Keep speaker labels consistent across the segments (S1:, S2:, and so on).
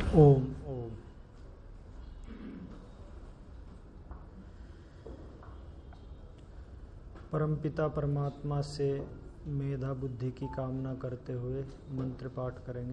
S1: ओम ओम। परमपिता परमात्मा से मेधा बुद्धि की कामना करते हुए मंत्र पाठ करेंगे।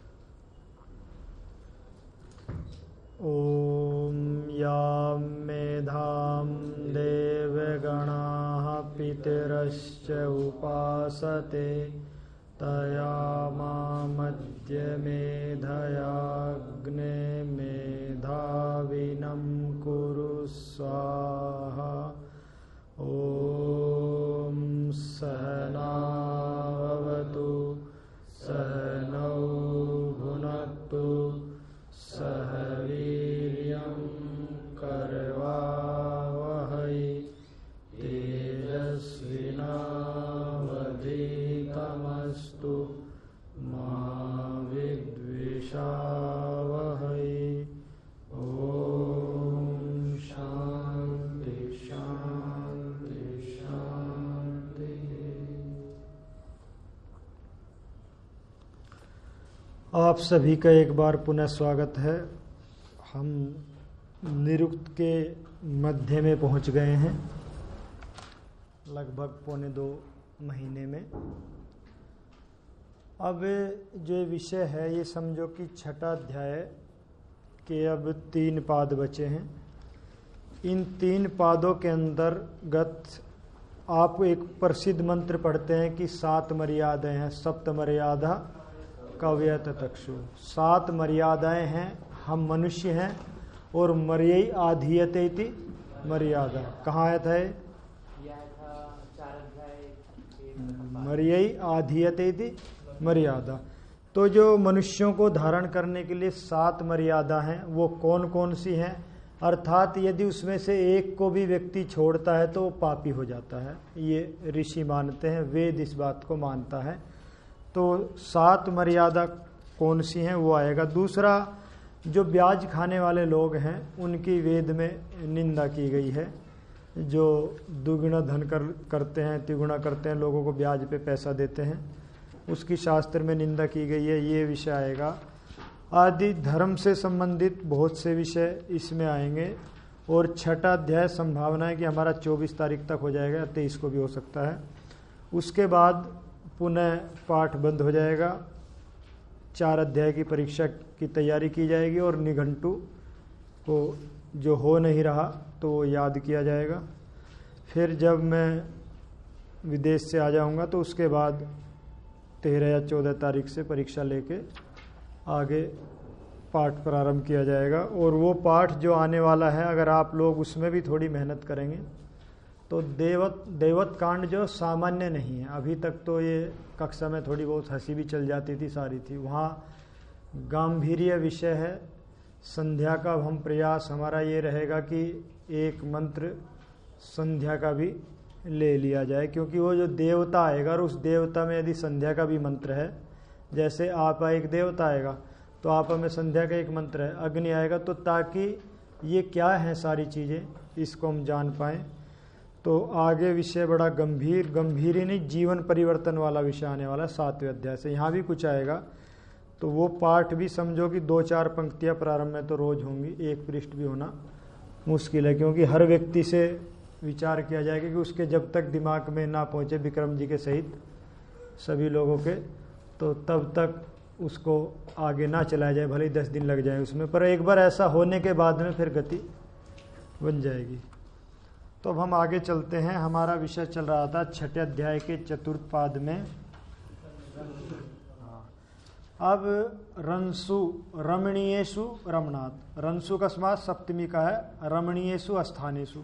S1: ओम या मेधाम देवगणाः पितरश्च उपासते तया मामद्य मेधयाग्ने मेधाविनं कुरु स्वाहा। ओम सहनावतु सहनौ भुनक्तु सह वीर्यं करवावहै तेजस्विनावधीतमस्तु मा विद्विषावहै। ओम शांति शांति शांति। आप सभी का एक बार पुनः स्वागत है। हम निरुक्त के मध्य में पहुंच गए हैं, लगभग 1.25 महीने में। अब जो विषय है ये समझो कि 6ठा अध्याय के अब 3 पाद बचे हैं। इन 3 पादों के अंतर्गत आप एक प्रसिद्ध मंत्र पढ़ते हैं कि 7 मर्यादाएं हैं। सप्त मर्यादा कव्य तक्षु, 7 मर्यादाएं हैं। हम मनुष्य हैं और मर्यई आधीयते इति मर्यादा। कहाँ आया था? मर्यई आधीयते इति मर्यादा। तो जो मनुष्यों को धारण करने के लिए 7 मर्यादा हैं वो कौन कौन सी हैं? अर्थात यदि उसमें से एक को भी व्यक्ति छोड़ता है तो वो पापी हो जाता है। ये ऋषि मानते हैं, वेद इस बात को मानता है। तो 7 मर्यादा कौन सी हैं वो आएगा। दूसरा, जो ब्याज खाने वाले लोग हैं उनकी वेद में निंदा की गई है। जो दुगुना धन करते हैं, तिगुना करते हैं, लोगों को ब्याज पे पैसा देते हैं, उसकी शास्त्र में निंदा की गई है। ये विषय आएगा। आदि धर्म से संबंधित बहुत से विषय इसमें आएंगे। और 6ठा अध्याय संभावना है कि हमारा 24 तारीख तक हो जाएगा, 23 को भी हो सकता है। उसके बाद पुनः पाठ बंद हो जाएगा। 4 अध्याय की परीक्षा की तैयारी की जाएगी और निघंटु को जो हो नहीं रहा तो वो याद किया जाएगा। फिर जब मैं विदेश से आ जाऊंगा तो उसके बाद 13 या 14 तारीख से परीक्षा लेके आगे पाठ प्रारंभ किया जाएगा। और वो पाठ जो आने वाला है, अगर आप लोग उसमें भी थोड़ी मेहनत करेंगे तो देवत कांड जो सामान्य नहीं है। अभी तक तो ये कक्षा में थोड़ी बहुत हंसी भी चल जाती थी, सारी थी। वहाँ गंभीर विषय है। संध्या का हम प्रयास हमारा ये रहेगा कि एक मंत्र संध्या का भी ले लिया जाए, क्योंकि वो जो देवता आएगा और उस देवता में यदि संध्या का भी मंत्र है, जैसे आप एक देवता आएगा तो आप में संध्या का एक मंत्र है, अग्नि आएगा, तो ताकि ये क्या है सारी चीज़ें इसको हम जान पाएँ। तो आगे विषय बड़ा गंभीर ही नहीं, जीवन परिवर्तन वाला विषय आने वाला है 7वें अध्याय से। यहाँ भी कुछ आएगा। तो वो पाठ भी समझो कि 2-4 पंक्तियाँ प्रारंभ में तो रोज होंगी, एक पृष्ठ भी होना मुश्किल है, क्योंकि हर व्यक्ति से विचार किया जाएगा कि उसके जब तक दिमाग में ना पहुँचे विक्रम जी के सहित सभी लोगों के, तो तब तक उसको आगे ना चलाया जाए, भले ही 10 दिन लग जाए उसमें। पर एक बार ऐसा होने के बाद में फिर गति बन जाएगी। तो अब हम आगे चलते हैं। हमारा विषय चल रहा था 6ठे अध्याय के 4th पाद में। अब रंसु रमणीयेषु रमणात्, रंसु का समास सप्तमी का है, रमणीयेषु स्थानेषु।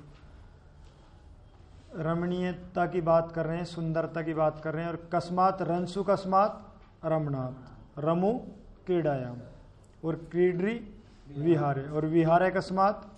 S1: रमणीयता की बात कर रहे हैं, सुंदरता की बात कर रहे हैं। और कस्मात रंसु कस्मात रमणात्, रमु क्रीडायाम और क्रीडरी विहारे, और विहारे कस्मात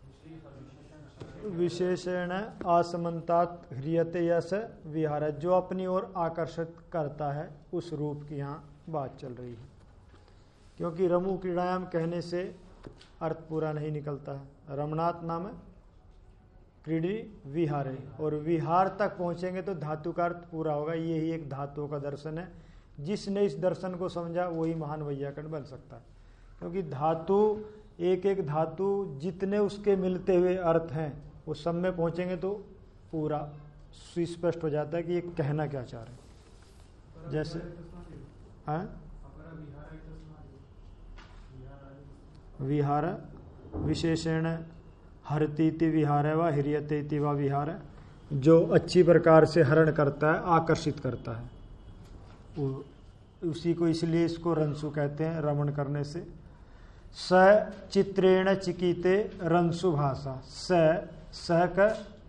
S1: विशेषण आसमंतात ह्रियते यस विहार, जो अपनी ओर आकर्षित करता है उस रूप की यहाँ बात चल रही है। क्योंकि रमु क्रीड़ायाम कहने से अर्थ पूरा नहीं निकलता है। रमनाथ नाम है क्रीडी विहारे, और विहार तक पहुंचेंगे तो धातु का अर्थ पूरा होगा। यही एक धातुओं का दर्शन है। जिसने इस दर्शन को समझा वही महान वैयाकरण बन सकता है। क्योंकि धातु एक एक धातु जितने उसके मिलते हुए अर्थ हैं वो सब में पहुंचेंगे तो पूरा सुस्पष्ट हो जाता है कि ये कहना क्या चाह रहे हैं। जैसे विहार विशेषण हरतीति विहार है व हिरियते व विहार है, जो अच्छी प्रकार से हरण करता है, आकर्षित करता है, उसी को इसलिए इसको रंसु कहते हैं, रमण करने से। स चित्रेण चिकीते रंसु भाषा। स का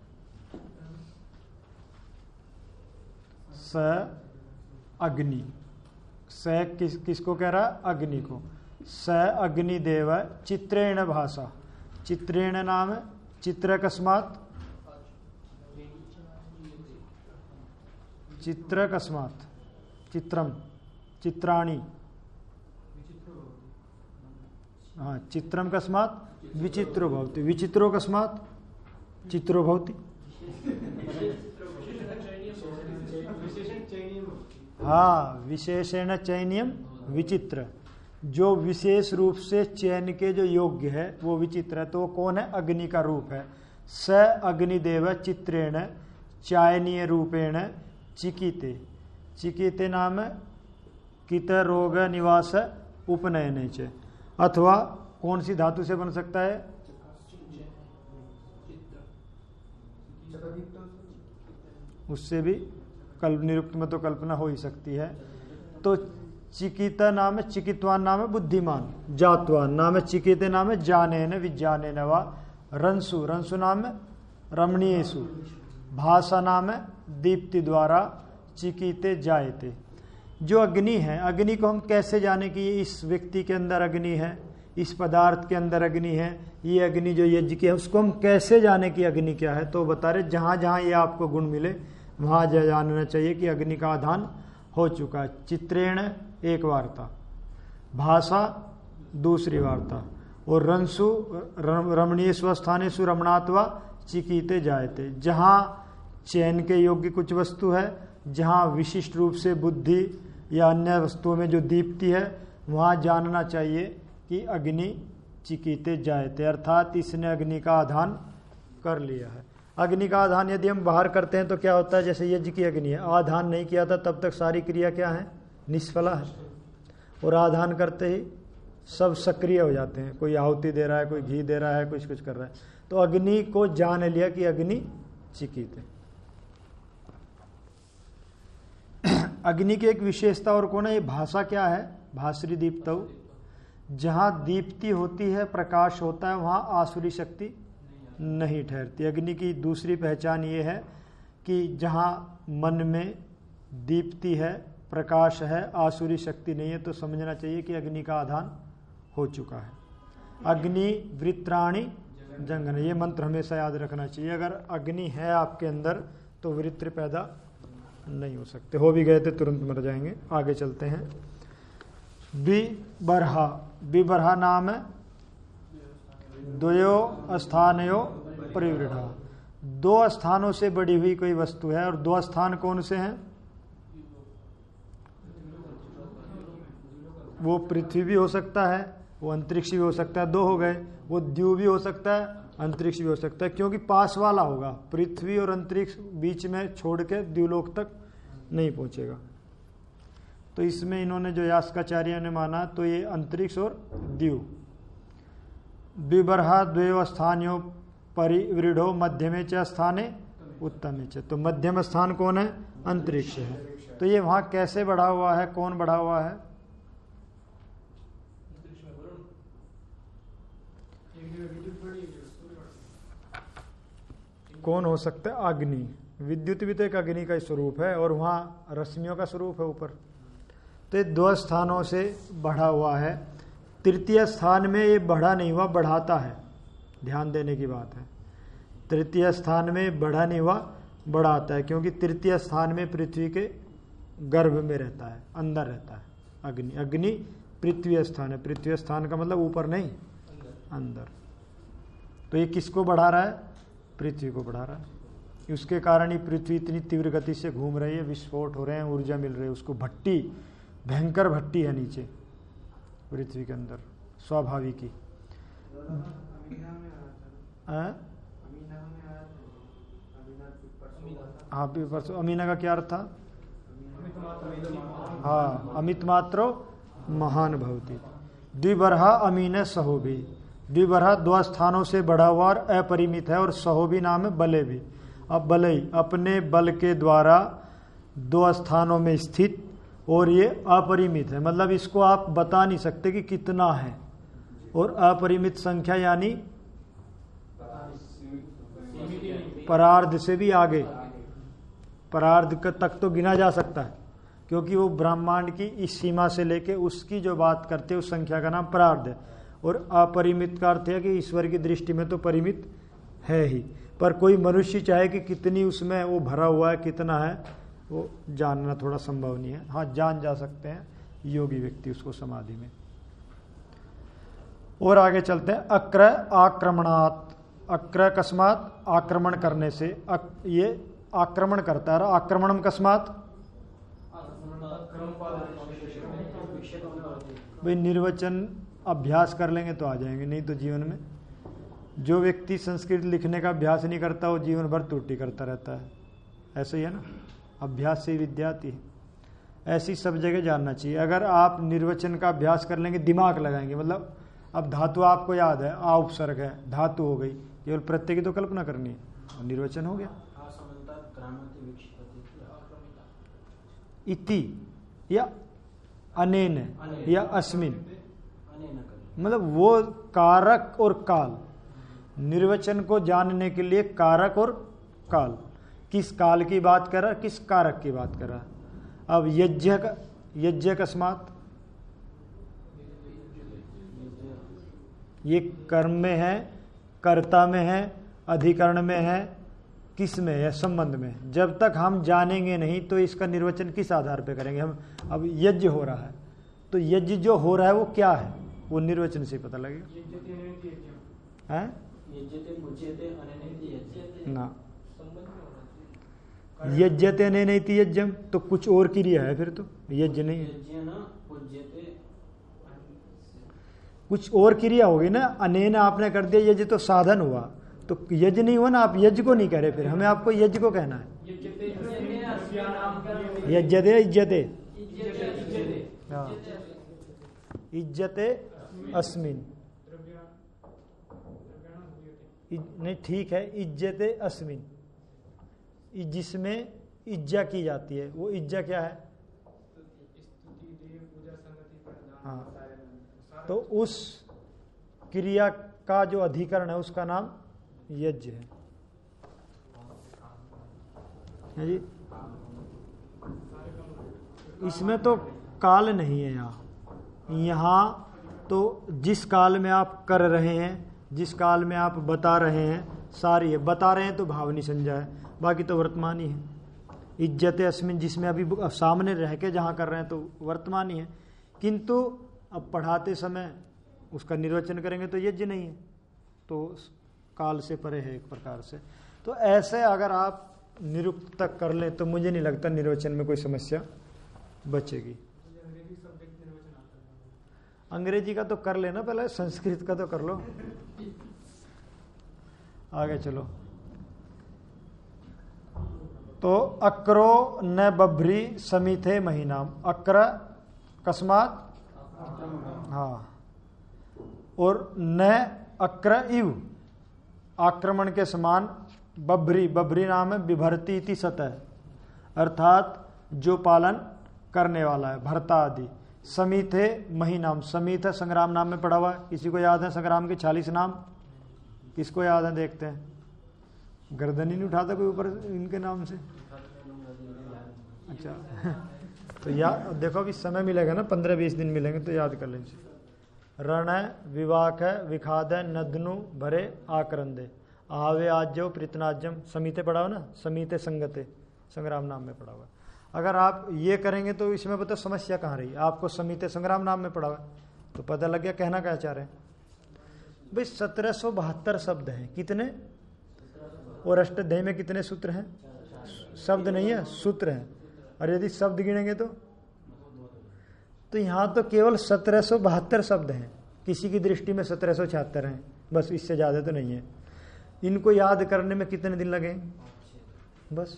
S1: स अग्नि, स किसको कह रहा? अग्नि को। स अग्निदेव चित्रेण भाषा। चित्रेण नाम चित्र अकस्मात, चित्र अकस्मात, चित्रम चित्राणी, हाँ चित्रम कस्मात विचित्रो भवति, विचित्रो कस्मात चित्रो भवति। हाँ विशेषण चयनियम विचित्र, जो विशेष रूप से चयन के जो योग्य है वो विचित्र है। तो वो कौन है? अग्नि का रूप है। स अग्निदेव चित्रेण चायनीय रूपेण चिकीते। चिकीते नाम कित रोग निवास उपनयने च। अथवा कौन सी धातु से बन सकता है? उससे भी कल्प निरुक्त में तो कल्पना हो ही सकती है। तो चिकिता नाम है, चिकित्वान नाम है बुद्धिमान, जातवान नाम है, चिकिते नाम है जानेन विज्ञानेन वा। रंसु, रंसु नाम है रमणीयेषु। भाषा नाम है दीप्ति द्वारा चिकीते जायते। जो अग्नि है, अग्नि को हम कैसे जाने कि इस व्यक्ति के अंदर अग्नि है, इस पदार्थ के अंदर अग्नि है, ये अग्नि जो यज्ञ की है उसको हम कैसे जाने कि अग्नि क्या है? तो बता रहे जहां जहां ये आपको गुण मिले वहां जानना चाहिए कि अग्नि का आधान हो चुका है। चित्रेण एक वार्ता, भाषा दूसरी वार्ता, और रंसु रमणीय स्वस्थानेषु रमणात्वा चिकीते जायते। जहां चयन के योग्य कुछ वस्तु है, जहां विशिष्ट रूप से बुद्धि या अन्य वस्तुओं में जो दीप्ति है, वहां जानना चाहिए कि अग्नि चिकीते जायते, अर्थात इसने अग्नि का आधान कर लिया है। अग्नि का आधान यदि हम बाहर करते हैं तो क्या होता है? जैसे यज्ञ की अग्नि है, आधान नहीं किया था तब तक सारी क्रिया क्या है? निष्फला है। और आधान करते ही सब सक्रिय हो जाते हैं, कोई आहुति दे रहा है, कोई घी दे रहा है, कुछ कुछ कर रहा है। तो अग्नि को जान लिया कि अग्नि चिकीते। अग्नि की एक विशेषता और कौन है? ये भाषा क्या है? भास्री दीप्तौ। जहां दीप्ति होती है, प्रकाश होता है, वहां आसुरी शक्ति नहीं ठहरती। अग्नि की दूसरी पहचान ये है कि जहां मन में दीप्ति है, प्रकाश है, आसुरी शक्ति नहीं है, तो समझना चाहिए कि अग्नि का आधान हो चुका है। अग्नि वृत्राणि जंगन, ये मंत्र हमेशा याद रखना चाहिए। अगर अग्नि है आपके अंदर तो वृत्र पैदा नहीं हो सकते। हो भी गए थे तुरंत मर जाएंगे। आगे चलते हैं। विबर्हा, विबर्हा नाम है द्वयो स्थानयो परिवृढ़ा। दो स्थानों से बड़ी हुई कोई वस्तु है, और दो स्थान कौन से हैं? वो पृथ्वी भी हो सकता है, वो अंतरिक्ष भी हो सकता है, दो हो गए। वो द्यू भी हो सकता है, अंतरिक्ष भी हो सकता है, क्योंकि पास वाला होगा। पृथ्वी और अंतरिक्ष बीच में छोड़ के द्यूलोक तक नहीं पहुंचेगा। तो इसमें इन्होंने जो यास्काचार्य ने माना, तो ये अंतरिक्ष और द्यू। विबर्हा द्वयो स्थान्यो परिवृढ़ो मध्यमे च स्थाने उत्तमे च। तो मध्यम स्थान कौन है? अंतरिक्ष है। तो ये वहां कैसे बढ़ा हुआ है? कौन बढ़ा हुआ है? कौन हो सकता है? अग्नि। विद्युत भी तो एक अग्नि का स्वरूप है, और वहां रश्मियों का स्वरूप है ऊपर। तो ये दो स्थानों से बढ़ा हुआ है। तृतीय स्थान में ये बढ़ा नहीं हुआ, बढ़ाता है। ध्यान देने की बात है। तृतीय स्थान में बढ़ा नहीं हुआ, बढ़ाता है, क्योंकि तृतीय स्थान में पृथ्वी के गर्भ में रहता है, अंदर रहता है अग्नि। अग्नि पृथ्वी स्थान है। पृथ्वी स्थान का मतलब ऊपर नहीं, अंदर। तो ये किसको बढ़ा रहा है? पृथ्वी को बढ़ा रहा है। उसके कारण ही पृथ्वी इतनी तीव्र गति से घूम रही है, विस्फोट हो रहे हैं, ऊर्जा मिल रही है उसको। भट्टी, भयंकर भट्टी है नीचे पृथ्वी के अंदर, स्वाभाविकी। हाँ परसों अमीना का क्या अर्थ था? हाँ अमित मात्रो महान भवती। द्विबरहा अमीन सहो भी, द्विबरहा 2 स्थानों से बढ़ा हुआ और अपरिमित है, और सहो भी नाम है बले भी। अब बलई अपने बल के द्वारा 2 स्थानों में स्थित, और ये अपरिमित है, मतलब इसको आप बता नहीं सकते कि कितना है। और अपरिमित संख्या यानी परार्ध से भी आगे, परार्ध तक तो गिना जा सकता है, क्योंकि वो ब्रह्मांड की इस सीमा से लेके उसकी जो बात करते हैं उस संख्या का नाम परार्ध है। और अपरिमित का अर्थ है कि ईश्वर की दृष्टि में तो परिमित है ही, पर कोई मनुष्य चाहे कि कितनी उसमें वो भरा हुआ है, कितना है, वो जानना थोड़ा संभव नहीं है। हाँ जान जा सकते हैं योगी व्यक्ति उसको समाधि में। और आगे चलते हैं। अक्र आक्रमणात्, अक्र अकस्मात आक्रमण करने से, ये आक्रमण करता है। आक्रमणम अकस्मात, भाई निर्वचन अभ्यास कर लेंगे तो आ जाएंगे, नहीं तो जीवन में जो व्यक्ति संस्कृत लिखने का अभ्यास नहीं करता वो जीवन भर त्रुटि करता रहता है। ऐसे ही है ना, अभ्यास से विद्या आती है। ऐसी सब जगह जानना चाहिए। अगर आप निर्वचन का अभ्यास कर लेंगे, दिमाग लगाएंगे, मतलब अब धातु आपको याद है, आ उपसर्ग है, धातु हो गई, केवल प्रत्यय की तो कल्पना करनी है और निर्वचन हो गया। इति या अनेन या अस्मिन, मतलब वो कारक और काल, निर्वचन को जानने के लिए कारक और काल, किस काल की बात कर रहा, किस कारक की बात कर रहा। अब यज्ञ अकस्मात, ये कर्म में है, कर्ता में है, अधिकरण में है, किस में है, संबंध में। जब तक हम जानेंगे नहीं तो इसका निर्वचन किस आधार पे करेंगे हम। अब यज्ञ हो रहा है तो यज्ञ जो हो रहा है वो क्या है, वो निर्वचन से पता लगेगा ना। यज्ञते अनेनैति यज्ञम, तो कुछ और क्रिया है, फिर तो यज्ञ नहीं है, कुछ और क्रिया होगी ना। अनेन आपने कर दिया, यज्ञ तो साधन हुआ, तो यज्ञ नहीं हुआ ना, आप यज्ञ को नहीं करे, फिर हमें आपको यज्ञ को कहना है। यज्ञते इज्जते, इज्जते अस्मिन, नहीं ठीक है, इज्जते अस्मिन, जिसमें इज्जा की जाती है, वो इज्जा क्या है? हाँ, तो उस क्रिया का जो अधिकरण है उसका नाम यज्ञ है जी। इसमें तो काल नहीं है यहाँ तो जिस काल में आप कर रहे हैं, जिस काल में आप बता रहे हैं, सारी है। बता रहे हैं तो भावनी संज्ञा है, बाकी तो वर्तमान ही है। इज्जत अस्मिन, जिसमें अभी सामने रह के जहाँ कर रहे हैं तो वर्तमान ही है, किंतु अब पढ़ाते समय उसका निर्वचन करेंगे तो यज्ञ नहीं है, तो काल से परे है एक प्रकार से। तो ऐसे अगर आप निरुक्त तक कर लें तो मुझे नहीं लगता निर्वचन में कोई समस्या बचेगी। अंग्रेजी का तो कर लेना, पहले संस्कृत का तो कर लो। आगे चलो। तो अक्रो न बभ्री समिथे महीनाम, अक्र अकस्मात, हाँ, और न अक्र इव, आक्रमण के समान, बभ्री, बभ्री नाम है विभरती इति सतह, अर्थात जो पालन करने वाला है, भरता आदि। समीथे महीनाम, समीथ संग्राम नाम में पढ़ा हुआ है, किसी को याद है संग्राम के 40 नाम? किसको याद है? देखते हैं, गर्दन ही नहीं उठाता कोई ऊपर इनके नाम से। अच्छा तो याद देखो, अभी समय मिलेगा ना, 15-20 दिन मिलेंगे तो याद कर लेंगे। रण है, विवाक है, विखाद है, नदनु भरे आकरंदे, आवे आज्यो प्रीतनाज्यम, समीते पढ़ा हो ना, समीते संगते, संग्राम नाम में पढ़ा हुआ। अगर आप ये करेंगे तो इसमें बताओ समस्या कहाँ रही। आपको समीते संग्राम नाम में पढ़ा हुआ तो पता लग गया कहना क्या चाह रहे हैं। भाई 1772 शब्द हैं, कितने? और अष्टाध्यायी में कितने सूत्र हैं? शब्द नहीं है, सूत्र हैं। और यदि शब्द गिनेंगे तो यहाँ तो केवल 1772 शब्द हैं, किसी की दृष्टि में 1776 हैं, बस इससे ज़्यादा तो नहीं है। इनको याद करने में कितने दिन लगे? बस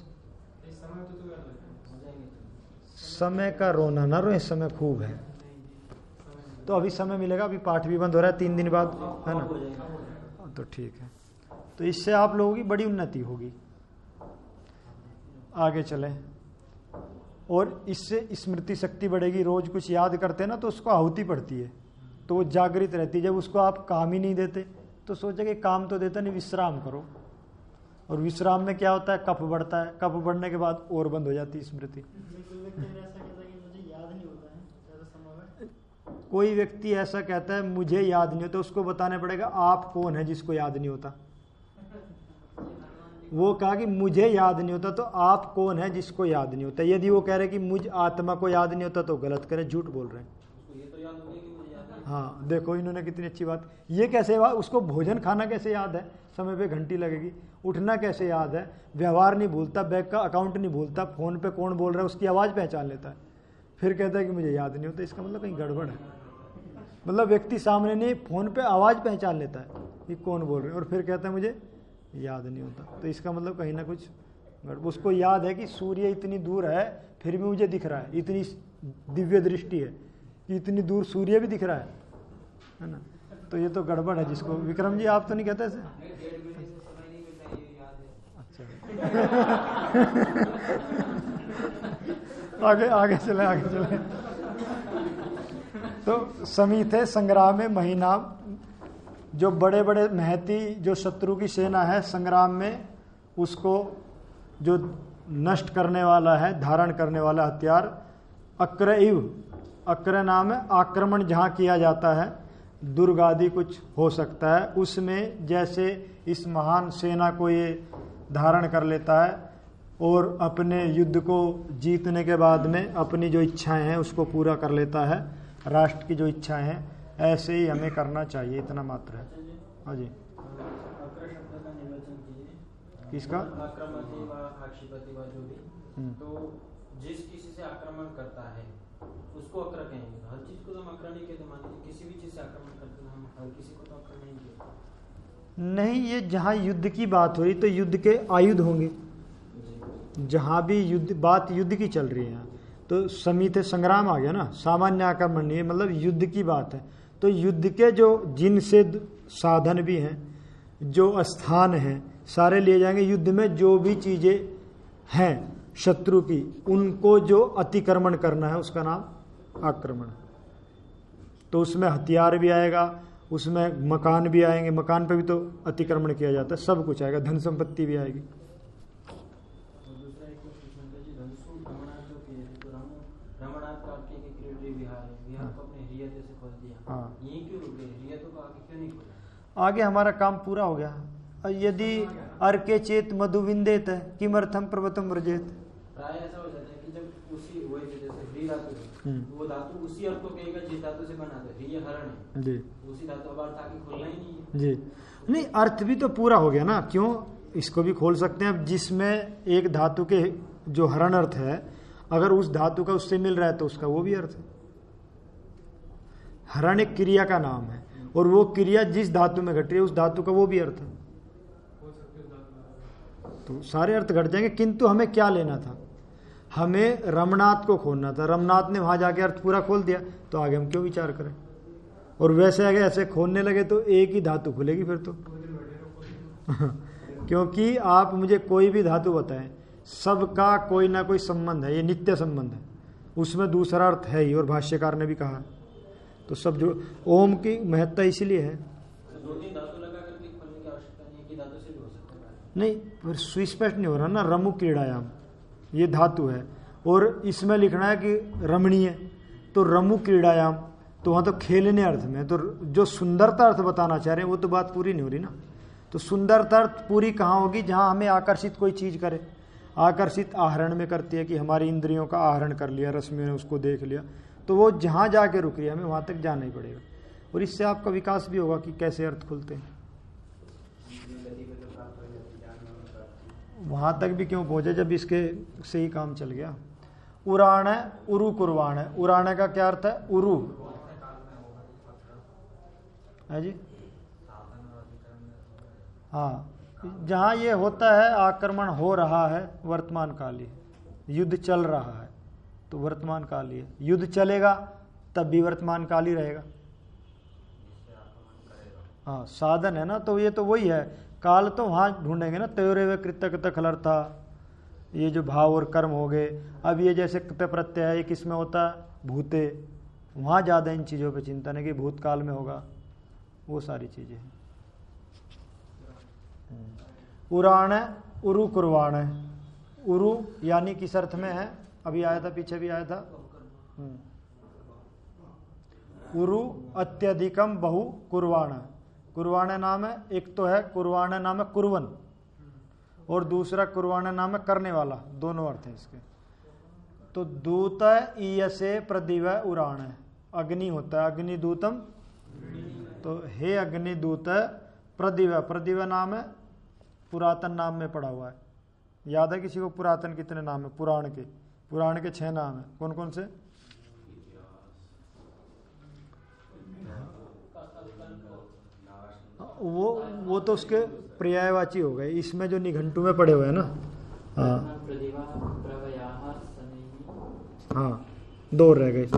S1: समय का रोना ना रोए, समय खूब है। तो अभी समय मिलेगा, अभी पाठ भी बंद हो रहा है 3 दिन बाद, है ना? तो ठीक है, तो इससे आप लोगों की बड़ी उन्नति होगी। आगे चलें, और इससे स्मृति शक्ति बढ़ेगी। रोज कुछ याद करते हैं ना तो उसको आहुति पड़ती है, तो वो जागृत रहती है। जब उसको आप काम ही नहीं देते तो सोचे कि काम तो देता नहीं, विश्राम करो। और विश्राम में क्या होता है? कफ बढ़ता है, कफ बढ़ने के बाद और बंद हो जाती है स्मृति। कोई व्यक्ति ऐसा कहता है मुझे याद नहीं होता, उसको बताना पड़ेगा आप कौन है जिसको याद नहीं होता। वो कहा कि मुझे याद नहीं होता, तो आप कौन है जिसको याद नहीं होता? यदि वो कह रहे कि मुझ आत्मा को याद नहीं होता तो गलत करे, झूठ बोल रहे हैं। हाँ देखो इन्होंने कितनी अच्छी बात, ये कैसे उसको भोजन खाना कैसे याद है, समय पे घंटी लगेगी, उठना कैसे याद है, व्यवहार नहीं भूलता, बैंक का अकाउंट नहीं भूलता, फोन पे कौन बोल रहा है उसकी आवाज़ पहचान लेता है, फिर कहता है कि मुझे याद नहीं होता। इसका मतलब कहीं गड़बड़ है। मतलब व्यक्ति सामने नहीं, फोन पे आवाज़ पहचान लेता है कि कौन बोल रहे हैं, और फिर कहता है मुझे याद नहीं होता। तो इसका मतलब कहीं ना कुछ उसको याद है कि सूर्य इतनी दूर है फिर भी मुझे दिख रहा है, इतनी दिव्य दृष्टि है कि इतनी दूर सूर्य भी दिख रहा है ना? तो ये तो गड़बड़ है। जिसको विक्रम जी आप तो नहीं कहते ऐसे? अच्छा आगे चले। तो समीथे संग्राम में महीना, जो बड़े बड़े महती जो शत्रु की सेना है संग्राम में, उसको जो नष्ट करने वाला है, धारण करने वाला हथियार अक्र इव, अक्र नाम है आक्रमण जहाँ किया जाता है, दुर्ग आदि कुछ हो सकता है, उसमें जैसे इस महान सेना को ये धारण कर लेता है और अपने युद्ध को जीतने के बाद में अपनी जो इच्छाएं हैं उसको पूरा कर लेता है, राष्ट्र की जो इच्छाएं हैं, ऐसे ही हमें करना चाहिए, इतना मात्र है। हाँ जी, किसका?
S2: तो जिस किसी से आक्रमण करता है उसको अक्र कहेंगे। हर चीज को तो हम अक्र नहीं कहते, मान लीजिए किसी भी चीज से आक्रमण करते हैं, हम हर किसी को तो अक्र नहीं कहते।
S1: नहीं, ये जहाँ युद्ध की बात हो रही तो युद्ध के आयुध होंगे, जहाँ भी युद्ध की चल रही है, तो समीथे संग्राम आ गया ना, सामान्य आक्रमण नहीं है, मतलब युद्ध की बात है। तो युद्ध के जो जिनसे साधन भी हैं, जो स्थान हैं, सारे लिए जाएंगे। युद्ध में जो भी चीजें हैं शत्रु की, उनको जो अतिक्रमण करना है उसका नाम आक्रमण। तो उसमें हथियार भी आएगा, उसमें मकान भी आएंगे, मकान पे भी तो अतिक्रमण किया जाता है, सब कुछ आएगा, धन संपत्ति भी आएगी। आगे हमारा काम पूरा हो गया। यदि अर्के चेत मधु विंदेत किमर्थम पर्वतम व्रजेत।
S2: प्राय ऐसा हो जाता है कि जब उसी वही जैसे ह्री धातु है, वो धातु उसी अर्थ को कहेगा जिस धातु से बना था, ह्री हरण है जी, उसी धातु अब अर्थ आगे खोलना ही नहीं है जी।
S1: नहीं, अर्थ भी तो पूरा हो गया ना, क्यों? इसको भी खोल सकते हैं। अब जिसमें एक धातु के जो हरण अर्थ है, अगर उस धातु का उससे मिल रहा है तो उसका वो भी अर्थ है। हरण एक क्रिया का नाम है, और वो क्रिया जिस धातु में घट रही है उस धातु का वो भी अर्थ है, तो सारे अर्थ घट जाएंगे। किंतु हमें क्या लेना था? हमें रमनाथ को खोलना था। रमनाथ ने वहां जाके अर्थ पूरा खोल दिया, तो आगे हम क्यों विचार करें? और वैसे आगे ऐसे खोलने लगे तो एक ही धातु खुलेगी फिर तो क्योंकि आप मुझे कोई भी धातु बताएं, सबका कोई ना कोई संबंध है, ये नित्य संबंध है, उसमें दूसरा अर्थ है ही, और भाष्यकार ने भी कहा। तो सब जो ओम की महत्ता इसीलिए है।
S2: दो-तीन धातु लगा करके खोलने की आवश्यकता नहीं है कि धातु से भी हो सकता है।
S1: नहीं, फिर सुस्पष्ट नहीं हो रहा ना। रमु क्रीड़ायाम ये धातु है, और इसमें लिखना है कि रमणीय, तो रमु क्रीड़ायाम, तो वहां तो खेलने अर्थ में, तो जो सुंदरता अर्थ बताना चाह रहे हैं वो तो बात पूरी नहीं हो रही ना। तो सुंदरता अर्थ पूरी कहाँ होगी? जहां हमें आकर्षित कोई चीज करे। आकर्षित आहरण में करती है कि हमारी इंद्रियों का आहरण कर लिया, रश्मि ने उसको देख लिया, तो वो जहां जाके रुक रही है हमें वहां तक जाना ही पड़ेगा, और इससे आपका विकास भी होगा कि कैसे अर्थ खुलते हैं। वहां तक भी क्यों पहुंचे जब इसके से ही काम चल गया। उराण है, उरु कुर्बाण है। उराण का क्या अर्थ है? उरु, है जी। हाँ, जहाँ ये होता है आक्रमण हो रहा है वर्तमान काल ही, युद्ध चल रहा है तो वर्तमान काल ही है, युद्ध चलेगा तब भी वर्तमान काल ही रहेगा। हाँ, साधन है ना, तो ये तो वही है, काल तो वहाँ ढूंढेंगे ना, तयोरे वे कृत्य खलर्था, ये जो भाव और कर्म हो गए। अब ये जैसे कृत्य प्रत्यय है, ये किसमें होता है, भूते, वहाँ ज़्यादा इन चीज़ों पे चिंतन है कि भूतकाल में होगा, वो सारी चीज़ें हैं। उराण है, उरु कुर्वाण है। उरु यानी किस अर्थ में है, अभी आया था, पीछे भी आया था। उरु अत्यधिकम बहु कुर्वाण। कुर्वाण नाम है, एक तो है कुर्वाण नाम है कुर्वन, और दूसरा कुर्वाण नाम है करने वाला, दोनों अर्थ हैं इसके। तो दूत ईयसे प्रदिव उराण है, अग्नि होता है, अग्निदूतम, तो हे अग्निदूत प्रदिव, प्रदिव नाम है पुरातन नाम में पड़ा हुआ है। याद है किसी को पुरातन कितने नाम है, पुराण के 6 नाम है, कौन कौन से? वो तो उसके पर्यायवाची हो गए, इसमें जो निघंटू में पड़े हुए हैं ना। हाँ, 2 रह गए।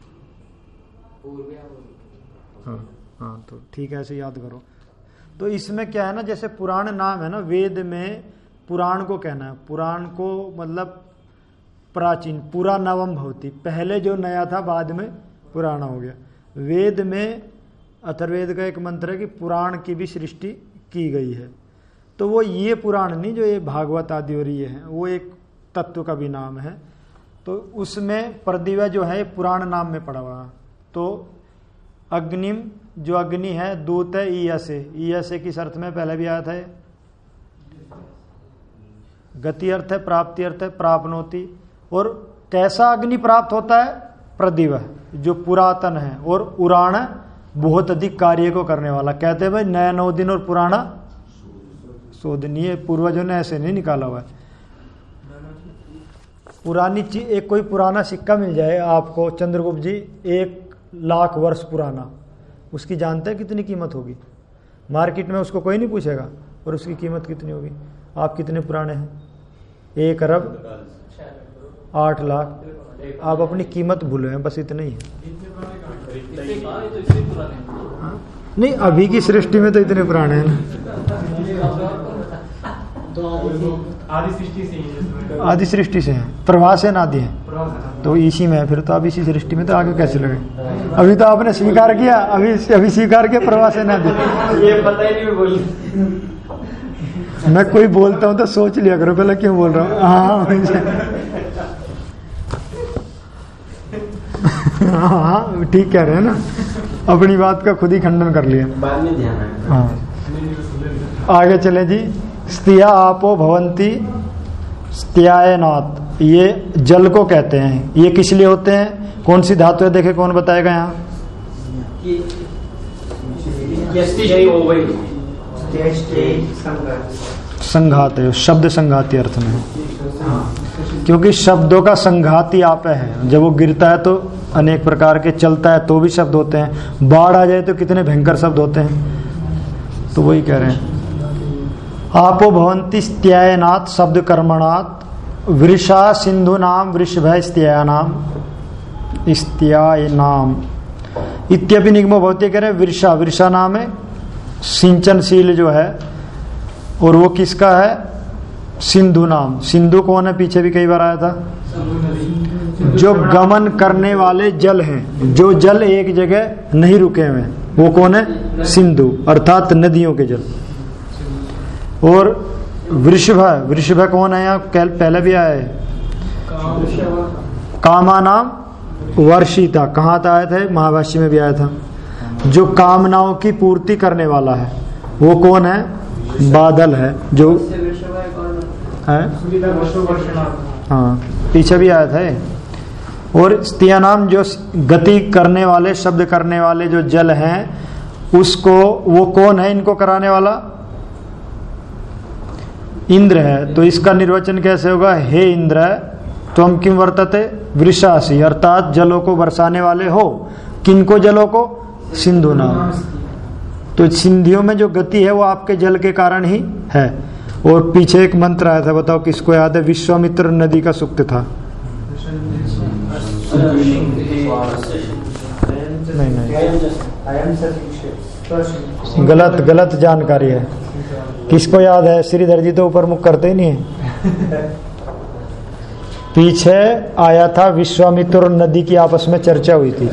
S1: हाँ, तो ठीक है, ऐसे याद करो। तो इसमें क्या है ना, जैसे पुराण नाम है ना, वेद में पुराण को कहना है, पुराण को मतलब प्राचीन, पुरा नवम भवति, पहले जो नया था बाद में पुराना हो गया। वेद में अथर्ववेद का एक मंत्र है कि पुराण की भी सृष्टि की गई है, तो वो ये पुराण नहीं जो ये भागवत आदि और ये है, वो एक तत्व का भी नाम है। तो उसमें प्रदिव जो है पुराण नाम में पड़ा हुआ। तो अग्निम जो अग्नि है, दूत है ईयसे किस अर्थ में पहले भी आया था, गति अर्थ है, प्राप्ति अर्थ है, प्राप्नोति। और कैसा अग्नि प्राप्त होता है, प्रदिव जो पुरातन है, और उराण बहुत अधिक कार्य को करने वाला। कहते हैं भाई नया 9 दिन और पुराना 100 दिन, ये पूर्वजों ने ऐसे नहीं निकाला हुआ है। पुरानी चीज, एक कोई पुराना सिक्का मिल जाए आपको चंद्रगुप्त जी, 1,00,000 वर्ष पुराना, उसकी जानते हैं कितनी कीमत होगी? मार्केट में उसको कोई नहीं पूछेगा, और उसकी कीमत कितनी होगी? आप कितने पुराने हैं? 1 अरब 8 लाख। आप अपनी कीमत भूले हैं, बस इतना ही है। नहीं, अभी की सृष्टि में तो इतने पुराने हैं ना, आदि सृष्टि से हैं, प्रवास है नादि है, तो इसी में है। फिर तो आप इसी सृष्टि में, तो आगे कैसे लगे? अभी तो आपने स्वीकार किया, अभी स्वीकार किया प्रवास है नादि, ये पता ही नहीं बोली। मैं कोई बोलता हूँ तो सोच लिया करो पहले क्यों बोल रहा हूँ। हाँ, ठीक कह रहे हैं ना, अपनी बात का खुद ही खंडन कर लिया। बाद में ध्यान आएगा। हाँ, आगे चले जी। स्त्रिया आपो भवंती स्त्यायनाथ, ये जल को कहते हैं। ये किस लिए होते हैं, कौन सी धातु है, देखे कौन बताएगा यहाँ? संघात है, शब्द संघाती अर्थ में, क्योंकि शब्दों का संघाती आप है। जब वो गिरता है तो अनेक प्रकार के, चलता है तो भी शब्द होते हैं, बाढ़ आ जाए तो कितने भयंकर शब्द होते हैं। तो वही कह रहे हैं, आपो भवंती स्त्यायनाथ शब्द कर्मणात् वृषा सिंधु नाम वृषभ स्त्यायनाम स्त्यायनाम इत्यपि निगमो भवती। कह रहे वृषा, वृषा नाम है सिंचनशील जो है, और वो किसका है, सिंधु नाम। सिंधु कौन है, पीछे भी कई बार आया था, जो गमन करने वाले जल हैं, जो जल एक जगह नहीं रुके हुए, वो कौन है, सिंधु, अर्थात नदियों के जल। और वृषभ, वृषभ कौन है, यहाँ पहले भी आया है, कामा नाम वर्षिता, कहाँ आया था, महाभाष्य में भी आया था। जो कामनाओं की पूर्ति करने वाला है वो कौन है, बादल है, जो है, हाँ पीछे भी आया था। और स्त्रिया नाम जो गति करने वाले, शब्द करने वाले जो जल हैं, उसको, वो कौन है इनको कराने वाला, इंद्र है। तो इसका निर्वचन कैसे होगा, हे इंद्र त्वम किम वर्तते वृषासी, अर्थात जलों को बरसाने वाले हो। किनको जलों को, सिंधु नाम। तो सिंधियों में जो गति है वो आपके जल के कारण ही है। और पीछे एक मंत्र आया था, बताओ किसको याद है? विश्वामित्र नदी का सूक्त था। नहीं, गलत जानकारी है। किसको याद है? श्रीधर जी तो ऊपर मुख करते ही नहीं है। पीछे आया था विश्वामित्र और नदी की आपस में चर्चा हुई थी।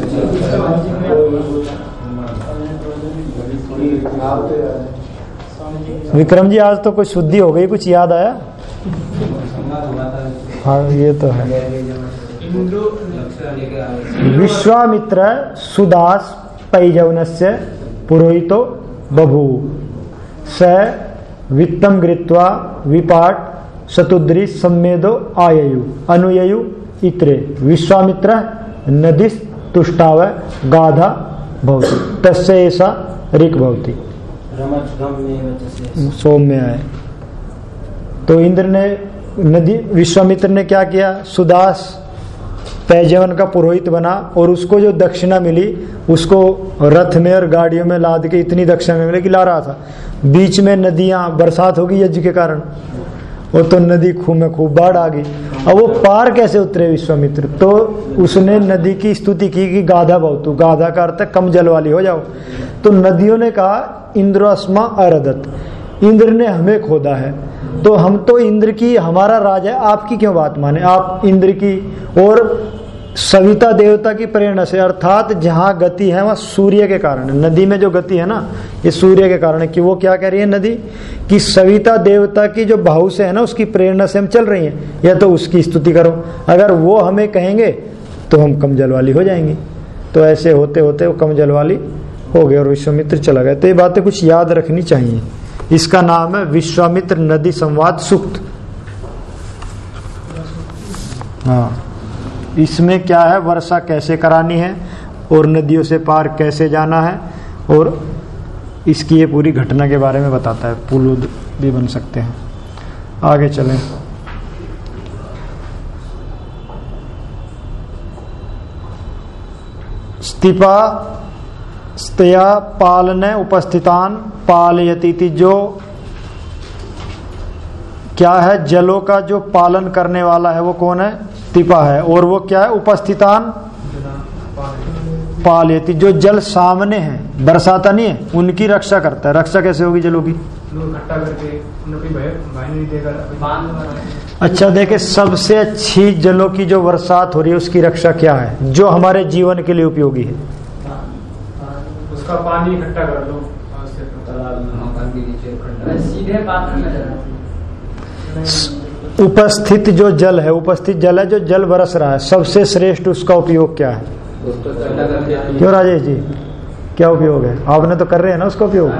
S1: विक्रम जी आज तो कुछ शुद्धि हो गई, कुछ याद आया? हाँ ये तो है। विश्वामित्र सुदास पैजवनस्य पुरोहितो बभू स वित्तम गृत्वा विपाट शतुद्री सम्मेदो आययु अनुययु इत्रे विश्वामित्र नदी तुष्टाव गाधा भवति तस्य ऐसा ऋक भवति सोम में आए। तो इंद्र ने नदी विश्वामित्र ने क्या किया? सुदास पैजवन का पुरोहित बना और उसको जो दक्षिणा मिली उसको रथ में और गाड़ियों में लाद के इतनी दक्षिणा मिली कि ला रहा था। बीच में नदियां बरसात होगी यज्ञ के कारण, वो तो नदी खूब बाढ़ आ गई। अब वो पार कैसे उतरे विश्वामित्र? तो उसने नदी की स्तुति की कि गाधा भवतु, गाधा का अर्थ कम जल वाली हो जाओ। तो नदियों ने कहा इंद्रोस्मा अरदत, इंद्र ने हमें खोदा है, तो हम तो इंद्र की, हमारा राज है, आपकी क्यों बात माने? आप इंद्र की और सविता देवता की प्रेरणा से, अर्थात जहाँ गति है वहाँ सूर्य के कारण। नदी में जो गति है ना ये सूर्य के कारण है। कि वो क्या कह रही है नदी कि सविता देवता की जो बाहु से है ना उसकी प्रेरणा से हम चल रही हैं, या तो उसकी स्तुति करो। अगर वो हमें कहेंगे तो हम कम जल वाली हो जाएंगी। तो ऐसे होते होते वो कम जल वाली हो गए और विश्वामित्र चला गया। तो ये बातें कुछ याद रखनी चाहिए। इसका नाम है विश्वामित्र नदी संवाद सूक्त। हाँ, इसमें क्या है? वर्षा कैसे करानी है और नदियों से पार कैसे जाना है, और इसकी ये पूरी घटना के बारे में बताता है। पुल भी बन सकते हैं। आगे चलें। स्तिपा स्तया पालने उपस्थितान पालयति, जो क्या है? जलों का जो पालन करने वाला है वो कौन है? तिपा है। और वो क्या है? उपस्थितान पालयति, जो जल सामने है, बरसाता नहीं है, उनकी रक्षा करता है। रक्षा कैसे होगी जलों की? अच्छा देखे, सबसे अच्छी जलों की जो बरसात हो रही है उसकी रक्षा क्या है? जो हमारे जीवन के लिए उपयोगी है,
S3: उसका पानी इकट्ठा कर लो।
S1: उपस्थित जो जल है, उपस्थित जल है जो जल बरस रहा है, सबसे श्रेष्ठ उसका उपयोग क्या है? क्यों राजेश जी, क्या उपयोग है? आपने तो कर रहे हैं ना उसका उपयोग।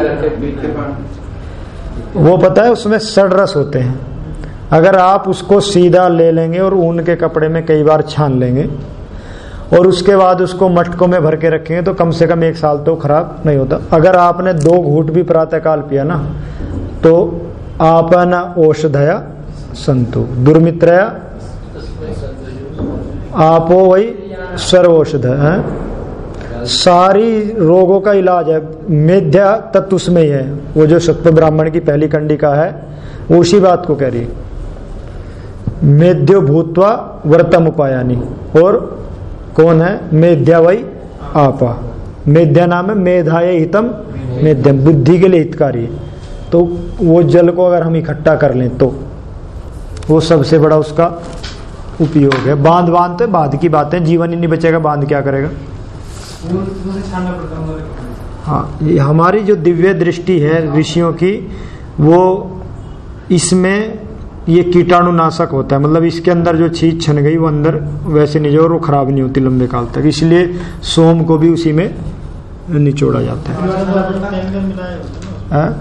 S1: वो पता है उसमें षड्रस होते हैं। अगर आप उसको सीधा ले लेंगे और ऊन के कपड़े में कई बार छान लेंगे और उसके बाद उसको मटकों में भर के रखेंगे तो कम से कम 1 साल तो खराब नहीं होता। अगर आपने 2 घूंट भी प्रातःकाल पिया ना तो आपन औषधया संतु दुर्मित्रया आपो वही सर्वौषध है। सारी रोगों का इलाज है। मेध्या तत्व उसमें ही है। वो जो सत्व ब्राह्मण की पहली कंडिका है वो उसी बात को कह रही है। मेध्यो भूत्वा व्रतम उपायानी, और कौन है? मेध्या वही आपा। मेध्या नाम है मेधाय हितम मेध्यम, बुद्धि के लिए हितकारी है। तो वो जल को अगर हम इकट्ठा कर लें तो वो सबसे बड़ा उसका उपयोग है। बांध तो बाद की बातें, जीवन ही नहीं बचेगा, बांध क्या करेगा? हाँ, ये हमारी जो दिव्य दृष्टि है ऋषियों की, वो इसमें ये कीटाणुनाशक होता है। मतलब इसके अंदर जो चीज छन गई वो अंदर वैसे नहीं, और वो खराब नहीं होती लंबे काल तक। इसलिए सोम को भी उसी में निचोड़ा जाता है।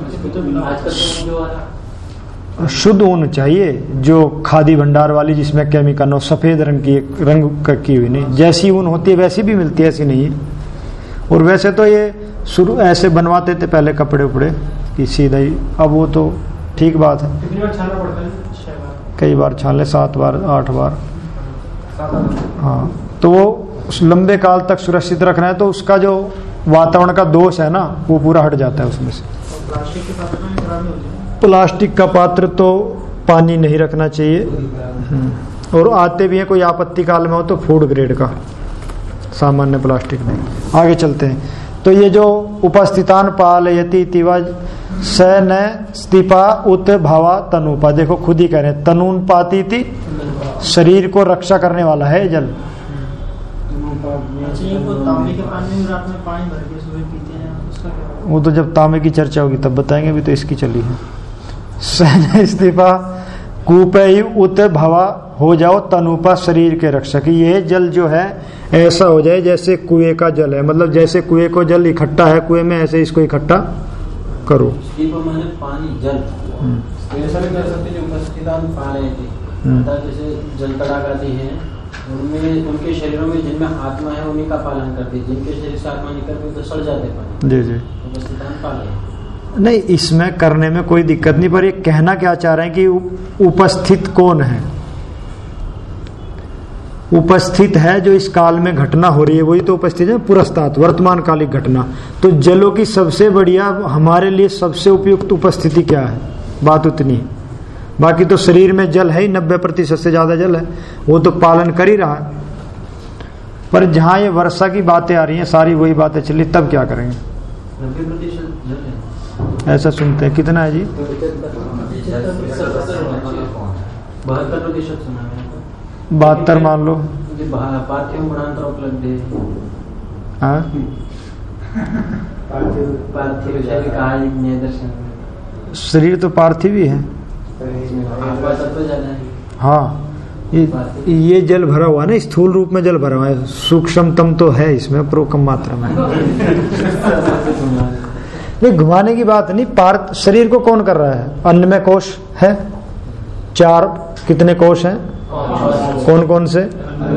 S1: शुद्ध ऊन चाहिए, जो खादी भंडार वाली जिसमें केमिकल हो, सफेद रंग की, रंग की हुई नहीं। जैसी ऊन होती है वैसी भी मिलती है, ऐसी नहीं है। और वैसे तो ये शुरू ऐसे बनवाते थे पहले कपड़े उपड़े कि सीधा ही। अब वो तो ठीक बात है,
S3: कितनी बार छानना पड़ता है?
S1: कई बार छान ले, 7 बार 8 बार। हाँ, तो वो उस लंबे काल तक सुरक्षित रखना है तो उसका जो वातावरण का दोष है ना वो पूरा हट जाता है उसमें से।
S3: प्लास्टिक के पात्र में खराबी होती है।
S1: प्लास्टिक का पात्र तो पानी नहीं रखना चाहिए। और आते भी हैं कोई आपत्ति काल में हो तो फूड ग्रेड का, सामान्य प्लास्टिक नहीं। आगे चलते हैं। तो ये जो उपस्थितान पालयति तिवा स न स्तिपा उत भावा तनुपा, देखो खुद ही कह रहे हैं तनून पाती थी, शरीर को रक्षा करने वाला है जल।
S3: तांबे के पानी में रात में पानी भर के सुबह पीते हैं, उसका क्या?
S1: वो तो जब तांबे की चर्चा होगी तब बताएंगे, अभी तो इसकी चली है। सन इस्तीफा कूप उत भवा हो जाओ तनुपा, शरीर के रक्षक। ये जल जो है ऐसा हो जाए जैसे कुएं का जल है, मतलब जैसे कुएं को जल इकट्ठा है कुएं में, ऐसे इसको इकट्ठा करो।
S2: पानी जल ऐसा भी कर सकते जो उपस्थितान पालयति, जैसे जल तड़ागाती है उनमें, उनके शरीरों में जिनमें आत्मा है उन्हीं का पालन करती है, जिनके शरीर से आत्मा निकलती है तो सड़ जाते पानी।
S1: जी जी,
S2: उपस्थितान पालयति
S1: नहीं इसमें करने में कोई दिक्कत नहीं, पर ये कहना क्या चाह रहे हैं कि उपस्थित कौन है। उपस्थित है जो इस काल में घटना हो रही है वही तो उपस्थित है, पुरस्तात् वर्तमान कालिक घटना। तो जलों की सबसे बढ़िया हमारे लिए सबसे उपयुक्त उपस्थिति क्या है, बात उतनी। बाकी तो शरीर में जल है ही, 90% से ज्यादा जल है, वो तो पालन कर ही रहा है। पर जहां ये वर्षा की बातें आ रही हैं सारी वही बातें चली, तब क्या करेंगे?
S2: 90% जल है
S1: ऐसा सुनते हैं। कितना है जी?
S2: 72% सुना है।
S1: 72 मान लो।
S2: पार्थिव गुणांतर उपलब्ध है।
S1: हाँ
S2: पार्थिव शरीर का निदर्शन,
S1: शरीर तो पार्थिव ही है। हाँ ये जल भरा हुआ है ना, स्थूल रूप में जल भरा हुआ है, सूक्ष्मतम तो है इसमें, पर कम मात्रा में। नहीं घुमाने की बात नहीं, पार्थ शरीर को कौन कर रहा है? अन्नमय कोश है 4, कितने कोश हैं? कौन कौन से?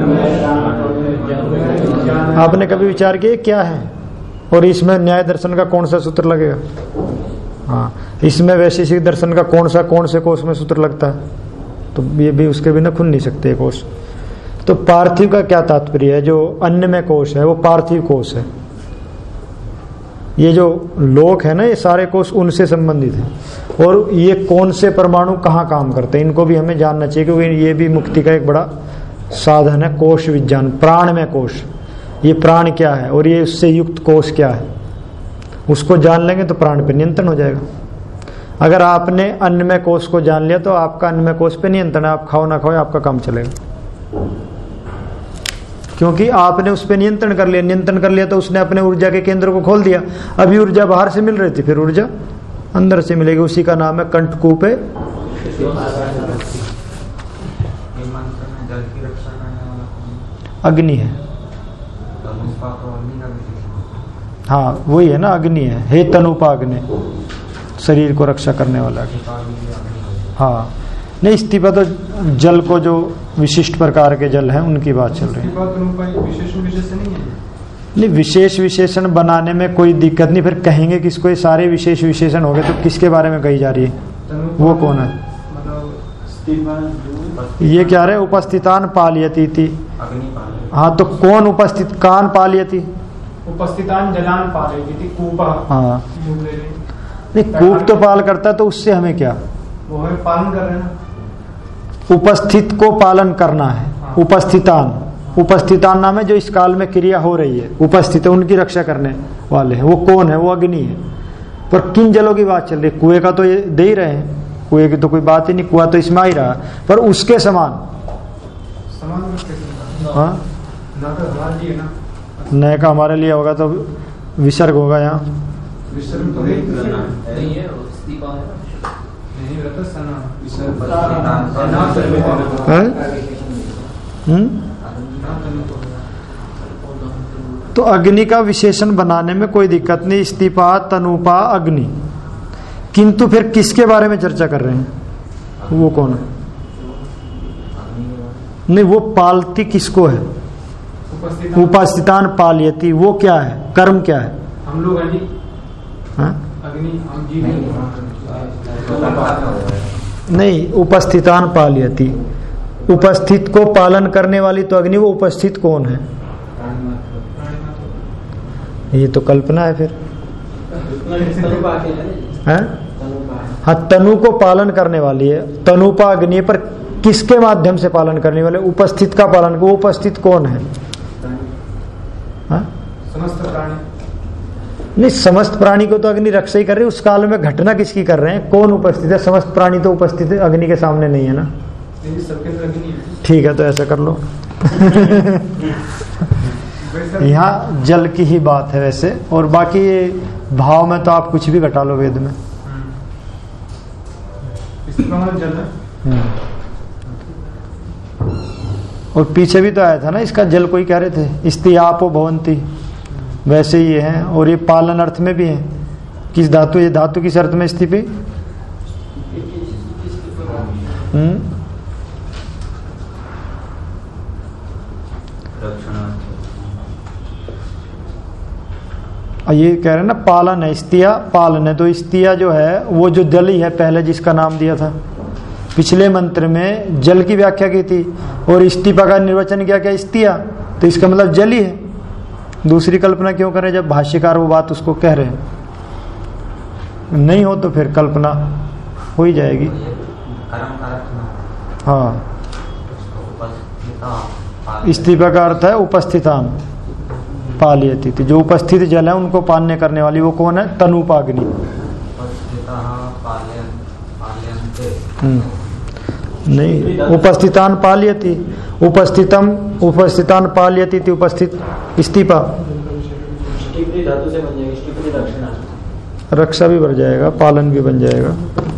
S1: आपने कभी विचार किया क्या है? और इसमें न्याय दर्शन का कौन सा सूत्र लगेगा? हाँ, इसमें वैशेषिक दर्शन का कौन से कोश में सूत्र लगता है? तो ये भी उसके बिना खुल नहीं सकते कोश। तो पार्थिव का क्या तात्पर्य है? जो अन्नमय कोश है वो पार्थिव कोश है। ये जो लोक है ना, ये सारे कोश उनसे संबंधित है। और ये कौन से परमाणु कहाँ काम करते हैं इनको भी हमें जानना चाहिए, क्योंकि ये भी मुक्ति का एक बड़ा साधन है। कोश विज्ञान, प्राण में कोश, ये प्राण क्या है और ये उससे युक्त कोश क्या है, उसको जान लेंगे तो प्राण पे नियंत्रण हो जाएगा। अगर आपने अन्नमय कोश को जान लिया तो आपका अन्नमय कोश पे नियंत्रण है, आप खाओ ना खाओ आपका काम चलेगा, क्योंकि आपने उस पर नियंत्रण कर लिया। नियंत्रण कर लिया तो उसने अपने ऊर्जा के केंद्र को खोल दिया। अभी ऊर्जा बाहर से मिल रही थी, फिर ऊर्जा अंदर से मिलेगी, उसी का नाम है कंठकूप है। अग्नि है, हाँ वही है ना, अग्नि है। हे तनुपा अग्नि, शरीर को रक्षा करने वाला। हाँ नहीं, स्तिपा तो जल को जो विशिष्ट प्रकार के जल हैं उनकी बात चल रही है। नहीं विशेष विशेषण बनाने में कोई दिक्कत नहीं, फिर कहेंगे किसको? ये सारे विशेष विशेषण हो गए तो किसके बारे में कही जा रही है? वो कौन है? ये क्या रहे? उपस्थितान पालयति थी। हाँ तो कौन उपस्थित? कान पालयति,
S3: उपस्थितान जलान पालयति थी। कूपा, हाँ
S1: नहीं कूप तो पाल करता, तो उससे हमें क्या?
S3: वो है पालन कर रहे हैं ना,
S1: उपस्थित को पालन करना है। हाँ। उपस्थितान नाम है जो इस काल में क्रिया हो रही है, उपस्थित है, उनकी रक्षा करने वाले हैं। वो कौन है? वो अग्नि है। पर किन जलों की बात चल रही है? कुएं का तो ये दे ही रहे हैं, कुएं की तो कोई बात ही नहीं, कुआं तो इसमें आ ही रहा, पर उसके समान। हाँ नए का हमारे लिए होगा तो विसर्ग होगा यहाँ। तो अग्नि का विशेषण बनाने में कोई दिक्कत नहीं, स्तिपा तनुपा अग्नि। किंतु फिर किसके बारे में चर्चा कर रहे हैं? वो कौन है? नहीं वो पालती किसको है? उपस्थितान पालयति, वो क्या है? कर्म क्या है?
S3: हम लोग हैं जी।
S1: हाँ?
S3: अग्नि हम जी
S1: नहीं, उपस्थितान पालयति, उपस्थित को पालन करने वाली तो अग्नि। वो उपस्थित कौन है? ये तो कल्पना है फिर
S2: तनुपा के
S1: है।
S2: तनुपा
S1: हाँ, तनु को पालन करने वाली है। तनुपा अग्नि पर किसके माध्यम से पालन करने वाले? उपस्थित का पालन। वो उपस्थित कौन है? हाँ?
S3: समस्त प्राणी
S1: नहीं, समस्त प्राणी को तो अग्नि रक्षा ही कर रही है। उस काल में घटना किसकी कर रहे हैं? कौन उपस्थित है? समस्त प्राणी तो उपस्थित है, अग्नि के सामने नहीं है ना।
S3: सबके अंदर अग्नि है।
S1: ठीक है, तो ऐसा कर लो। यहाँ जल की ही बात है वैसे, और बाकी ये भाव में तो आप कुछ भी घटा लो वेद में।
S3: जल है।
S1: और पीछे भी तो आया था ना इसका, जल कोई कह रहे थे स्त्यापो भवंती, वैसे ही है। और ये पालन अर्थ में भी है। किस धातु? ये धातु किस अर्थ में स्थिति? ये कह रहे हैं ना पालन है, स्तिया पालन है। तो स्तिया जो है वो जो जल ही है पहले जिसका नाम दिया था। पिछले मंत्र में जल की व्याख्या की थी और स्तिपा का निर्वचन किया क्या? स्तिया। तो इसका मतलब जल ही है। दूसरी कल्पना क्यों करें जब भाष्यकार वो बात उसको कह रहे हैं? नहीं हो तो फिर कल्पना हो ही जाएगी। हाँ, स्तिपा का अर्थ है उपस्थितान पालयति। जो उपस्थित जल है उनको पालने करने वाली वो कौन है? तनुपाग्नि। नहीं, उपस्थितान पालयति, उपस्थितान पालयति थी उपस्थित स्तिपा।
S2: धातु से बन जाएगा,
S1: रक्षा भी बढ़ जाएगा, पालन भी बन जाएगा।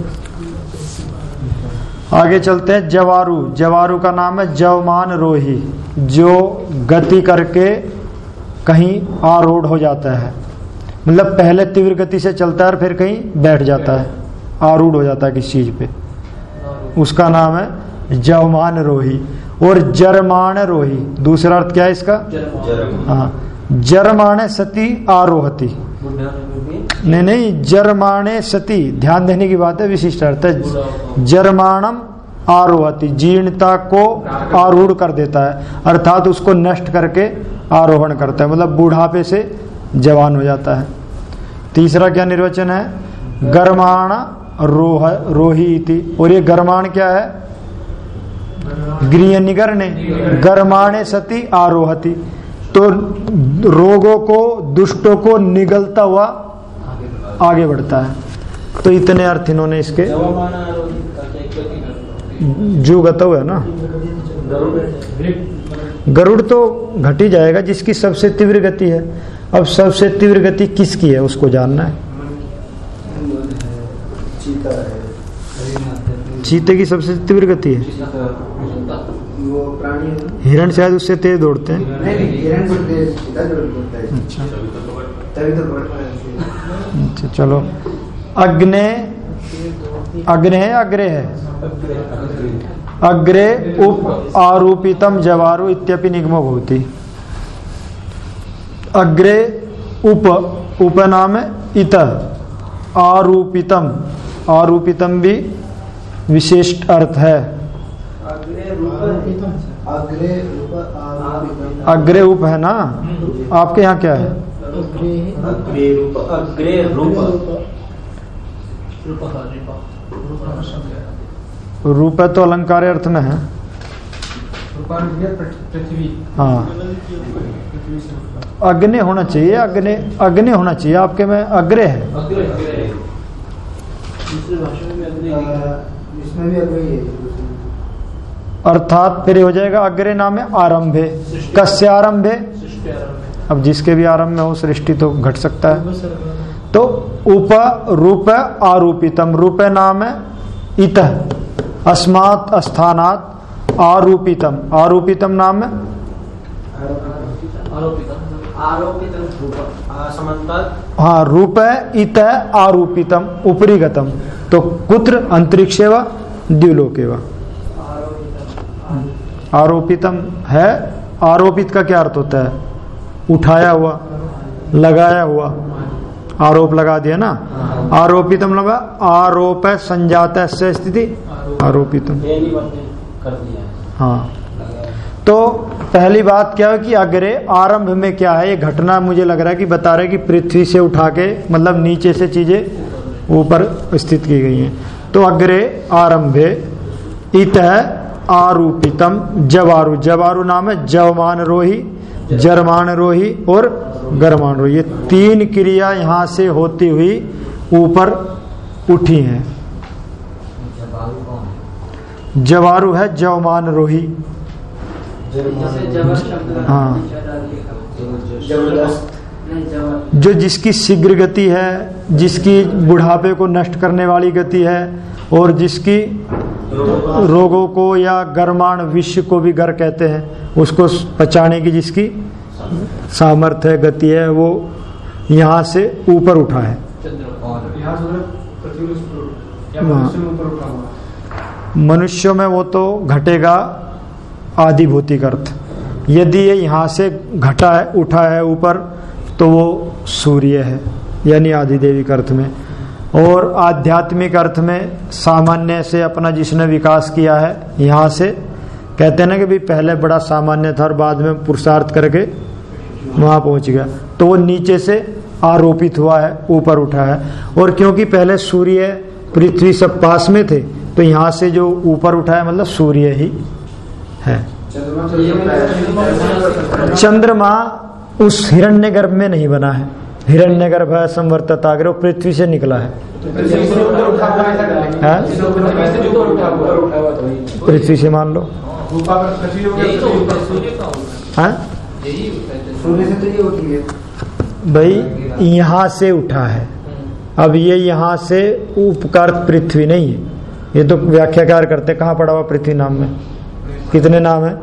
S1: आगे चलते हैं। जवारु। जवारु का नाम है जवमान रोही, जो गति करके कहीं आरूढ़ हो जाता है। मतलब पहले तीव्र गति से चलता है और फिर कहीं बैठ जाता है, आरूढ़ हो जाता है किसी चीज पे, उसका नाम है जवमान रोही। और जरमाण रोही, दूसरा अर्थ क्या है इसका? हाँ, जरमाणे सती आरोहती। नहीं, जरमाणे सती, ध्यान देने की बात है, विशिष्ट अर्थ है। जरमाणम आरोहती, जीर्णता को आरूढ़ कर देता है, अर्थात उसको नष्ट करके आरोहण करता है, मतलब बुढ़ापे से जवान हो जाता है। तीसरा क्या निर्वचन है? गर्माण रोही इति। और ये गर्माण क्या है? गृह निगरणे, गर्माणे सती आरोहती। तो रोगों को, दुष्टों को निगलता हुआ आगे बढ़ता है। तो इतने अर्थ इन्होंने इसके। जो गतव है ना, गरुड़ तो घट ही जाएगा जिसकी सबसे तीव्र गति है। अब सबसे तीव्र गति किसकी है उसको जानना है। चीते की सबसे तीव्र गति है। हिरण शायद उससे तेज दौड़ते हैं। अच्छा, चलो। अग्ने, अग्ने है, अग्रे है। अग्रे उप आरोपितम जवारु इत्यपि निगमो भवति। अग्रे उप, उपनाम इत, आरोपितम, आरोपितम भी विशिष्ट अर्थ है। अग्रे उप है ना, आपके यहाँ क्या है?
S2: अग्रे रूप।
S1: रूप तो अलंकार अर्थ में है। हाँ, अग्नि होना चाहिए, अग्नि, अग्नि होना चाहिए आपके में। अग्रे है, अर्थात फिर हो जाएगा अग्रे नाम है आरंभे। कस्य आरंभे? अब जिसके भी आरंभ में हो सृष्टि तो घट सकता है। तो उप रूप आरोपितम, रूप नाम है इतः, अस्मात् स्थानात् आरोपितम, आरोपितम नाम है हाँ, रूप इत आरोपितम ऊपरी गतम। तो कुत्र? अंतरिक्षे व द्युलोके व। आरोपितम है। आरोपित का क्या अर्थ होता है? उठाया हुआ, लगाया हुआ, आरोप लगा दिया ना। आरोपितम लगा, आरोप संजात से स्थिति आरोपितम।
S2: कर दिया।
S1: हाँ, तो पहली बात क्या है कि अग्रे आरंभ में क्या है, ये घटना मुझे लग रहा है कि बता रहे कि पृथ्वी से उठा के मतलब नीचे से चीजें ऊपर स्थित की गई हैं। तो अग्रे आरंभे इतः आरूपितम जवारु, जवारु नाम है जवमान रोही, जरमान रोही और गरमान रोही, ये तीन क्रिया यहाँ से होती हुई ऊपर उठी हैं। जवारु है जवमान रोही, हाँ, जो जिसकी शीघ्र गति है, जिसकी बुढ़ापे को नष्ट करने वाली गति है, और जिसकी रोगों को या गरमाण विश्व को भी गर कहते हैं, उसको पचाने की जिसकी सामर्थ्य गति है, वो यहाँ से ऊपर उठा है। मनुष्यों में वो तो घटेगा आदि भौतिक अर्थ। यदि ये यहाँ से घटा है, उठा है ऊपर, तो वो सूर्य है यानी आदिदेविक अर्थ में। और आध्यात्मिक अर्थ में सामान्य से अपना जिसने विकास किया है, यहाँ से कहते हैं ना कि भी पहले बड़ा सामान्य था और बाद में पुरुषार्थ करके वहां पहुंच गया, तो वो नीचे से आरोपित हुआ है, ऊपर उठा है। और क्योंकि पहले सूर्य पृथ्वी सब पास में थे, तो यहाँ से जो ऊपर उठा है मतलब सूर्य ही है। चंद्रमा उस हिरण्यगर्भ में नहीं बना है, हिरण्यगर्भ है संवर्तताग्र, पृथ्वी से निकला है। पृथ्वी से मान लो, भाई यहाँ से उठा है। अब ये यहाँ से उपकार पृथ्वी नहीं है, ये तो व्याख्याकार करते। कहाँ पड़ा हुआ पृथ्वी नाम में? कितने नाम है?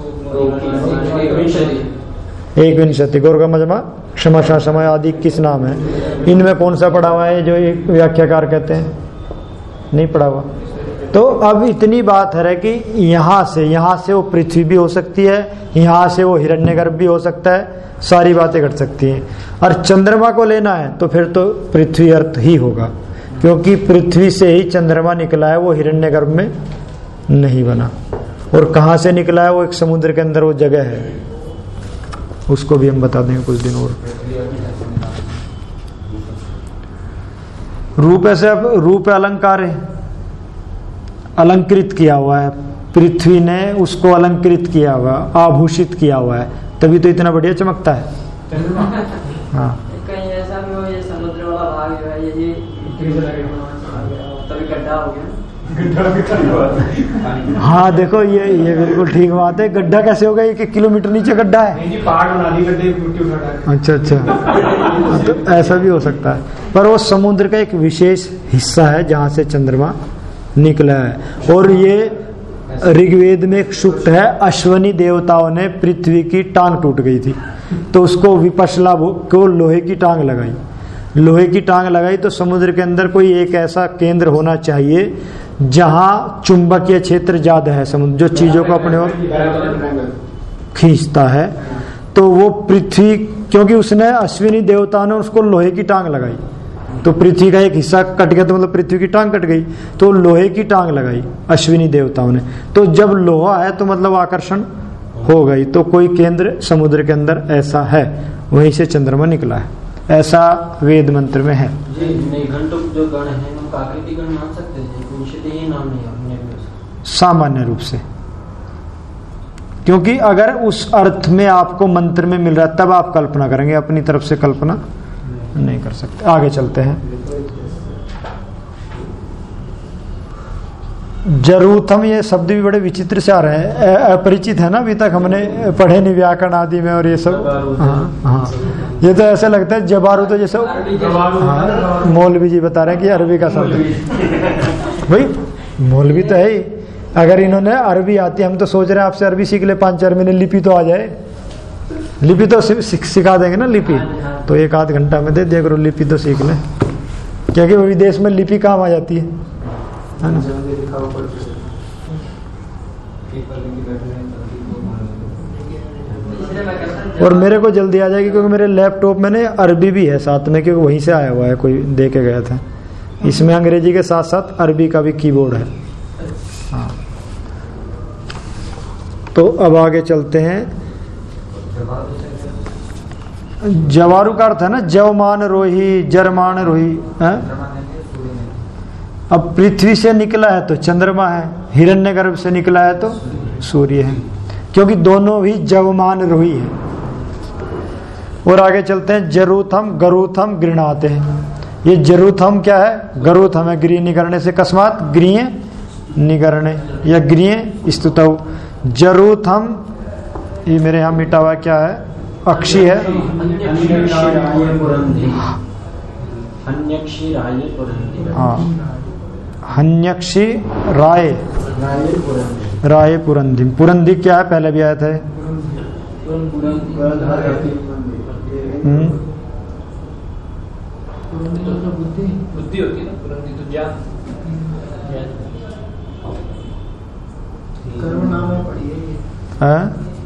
S1: एक विंशति, गौर का मजमा, क्षमा समय आदि 21 नाम है। इनमें कौन सा पड़ा हुआ है जो एक व्याख्याकार कहते हैं? नहीं पड़ा हुआ। तो अब इतनी बात है कि यहाँ से वो पृथ्वी भी हो सकती है, यहाँ से वो हिरण्यगर्भ भी हो सकता है, सारी बातें घट सकती हैं। और चंद्रमा को लेना है तो फिर तो पृथ्वी अर्थ ही होगा, क्योंकि पृथ्वी से ही चंद्रमा निकला है, वो हिरण्यगर्भ में नहीं बना। और कहाँ से निकला है? वो एक समुद्र के अंदर वो जगह है, उसको भी हम बता देंगे कुछ दिन और। रूप ऐसे, अब रूप अलंकार है, अलंकृत किया हुआ है, पृथ्वी ने उसको अलंकृत किया हुआ, आभूषित किया हुआ है, तभी तो इतना बढ़िया चमकता है। हाँ,
S4: कहीं ऐसा भी हो ये समुद्र वाला भाग है, ये तभी गड्ढा हो गया।
S1: हाँ देखो ये बिल्कुल ठीक बात है। गड्ढा कैसे होगा? 1 किलोमीटर नीचे गड्ढा है। अच्छा, तो ऐसा भी हो सकता है, पर वो समुद्र का एक विशेष हिस्सा है जहाँ से चंद्रमा निकला है। और ये ऋग्वेद में एक सूक्त है, अश्वनी देवताओं ने पृथ्वी की टांग टूट गई थी, तो उसको विपशला को लोहे की टांग लगाई। लोहे की टांग लगाई तो समुद्र के अंदर कोई एक ऐसा केंद्र होना चाहिए जहां चुंबकीय क्षेत्र ज्यादा है, समुद्र जो चीजों को अपने ओर खींचता है। तो वो पृथ्वी, क्योंकि उसने अश्विनी देवताओं ने उसको लोहे की टांग लगाई, तो पृथ्वी का एक हिस्सा कट गया, तो मतलब पृथ्वी की टांग कट गई, तो लोहे की टांग लगाई अश्विनी देवताओं ने। तो जब लोहा है तो मतलब आकर्षण हो गई, तो कोई केंद्र समुद्र के अंदर ऐसा है, वहीं से चंद्रमा निकला है, ऐसा वेद मंत्र में है।
S2: जो गण है उनका आकृति गण मान सकते हैं, ही नाम नहीं अपने
S1: सामान्य रूप से, क्योंकि अगर उस अर्थ में आपको मंत्र में मिल रहा है तब आप कल्पना करेंगे, अपनी तरफ से कल्पना नहीं कर सकते। आगे चलते हैं। जरूरतम, ये शब्द भी बड़े विचित्र से आ रहे हैं, अपरिचित है ना, अभी तक हमने पढ़े नहीं व्याकरण आदि में, और ये सब। हाँ, ये तो ऐसा लगता है जबारू, तो जैसे मौलवी जी बता रहे हैं कि अरबी का शब्द। भाई मौलवी तो है ही, अगर इन्होंने अरबी आती, हम तो सोच रहे हैं आपसे अरबी सीख ले 5-4 महीने, लिपि तो आ जाए। लिपि तो सिखा देंगे ना, लिपि तो 1-8 घंटा में दे दिया करो, लिपि तो सीख ले, क्योंकि विदेश में लिपि काम आ जाती है ना। और मेरे को जल्दी आ जाएगी, क्योंकि मेरे लैपटॉप में ना अरबी भी है साथ में, क्योंकि वहीं से आया हुआ है, कोई दे के गया था। इसमें अंग्रेजी के साथ साथ अरबी का भी कीबोर्ड है। हाँ, तो अब आगे चलते हैं। जवारु का अर्थ है ना जवमान रोही, जरमान रोही है? अब पृथ्वी से निकला है तो चंद्रमा है, हिरण्यगर्भ से निकला है तो सूर्य है, क्योंकि दोनों ही जवमान रोही है। और आगे चलते हैं। जरूथम गरूथम गृणाते हैं। ये जरूथम क्या है? गरूथम है, गृह निकरणे से कस्मात गृह निकरणे या गृह स्तुतौ। जरूथम ये मेरे यहाँ मिटा हुआ क्या है? अक्षी है। हाँ, हन्यक्षी राय, राय पुरंधिम। पुरंधि क्या है? पहले भी आया था।
S3: बुद्धि होती है ना, पुरंधी तो ज्ञान। कर्म नाम में पढ़ी है।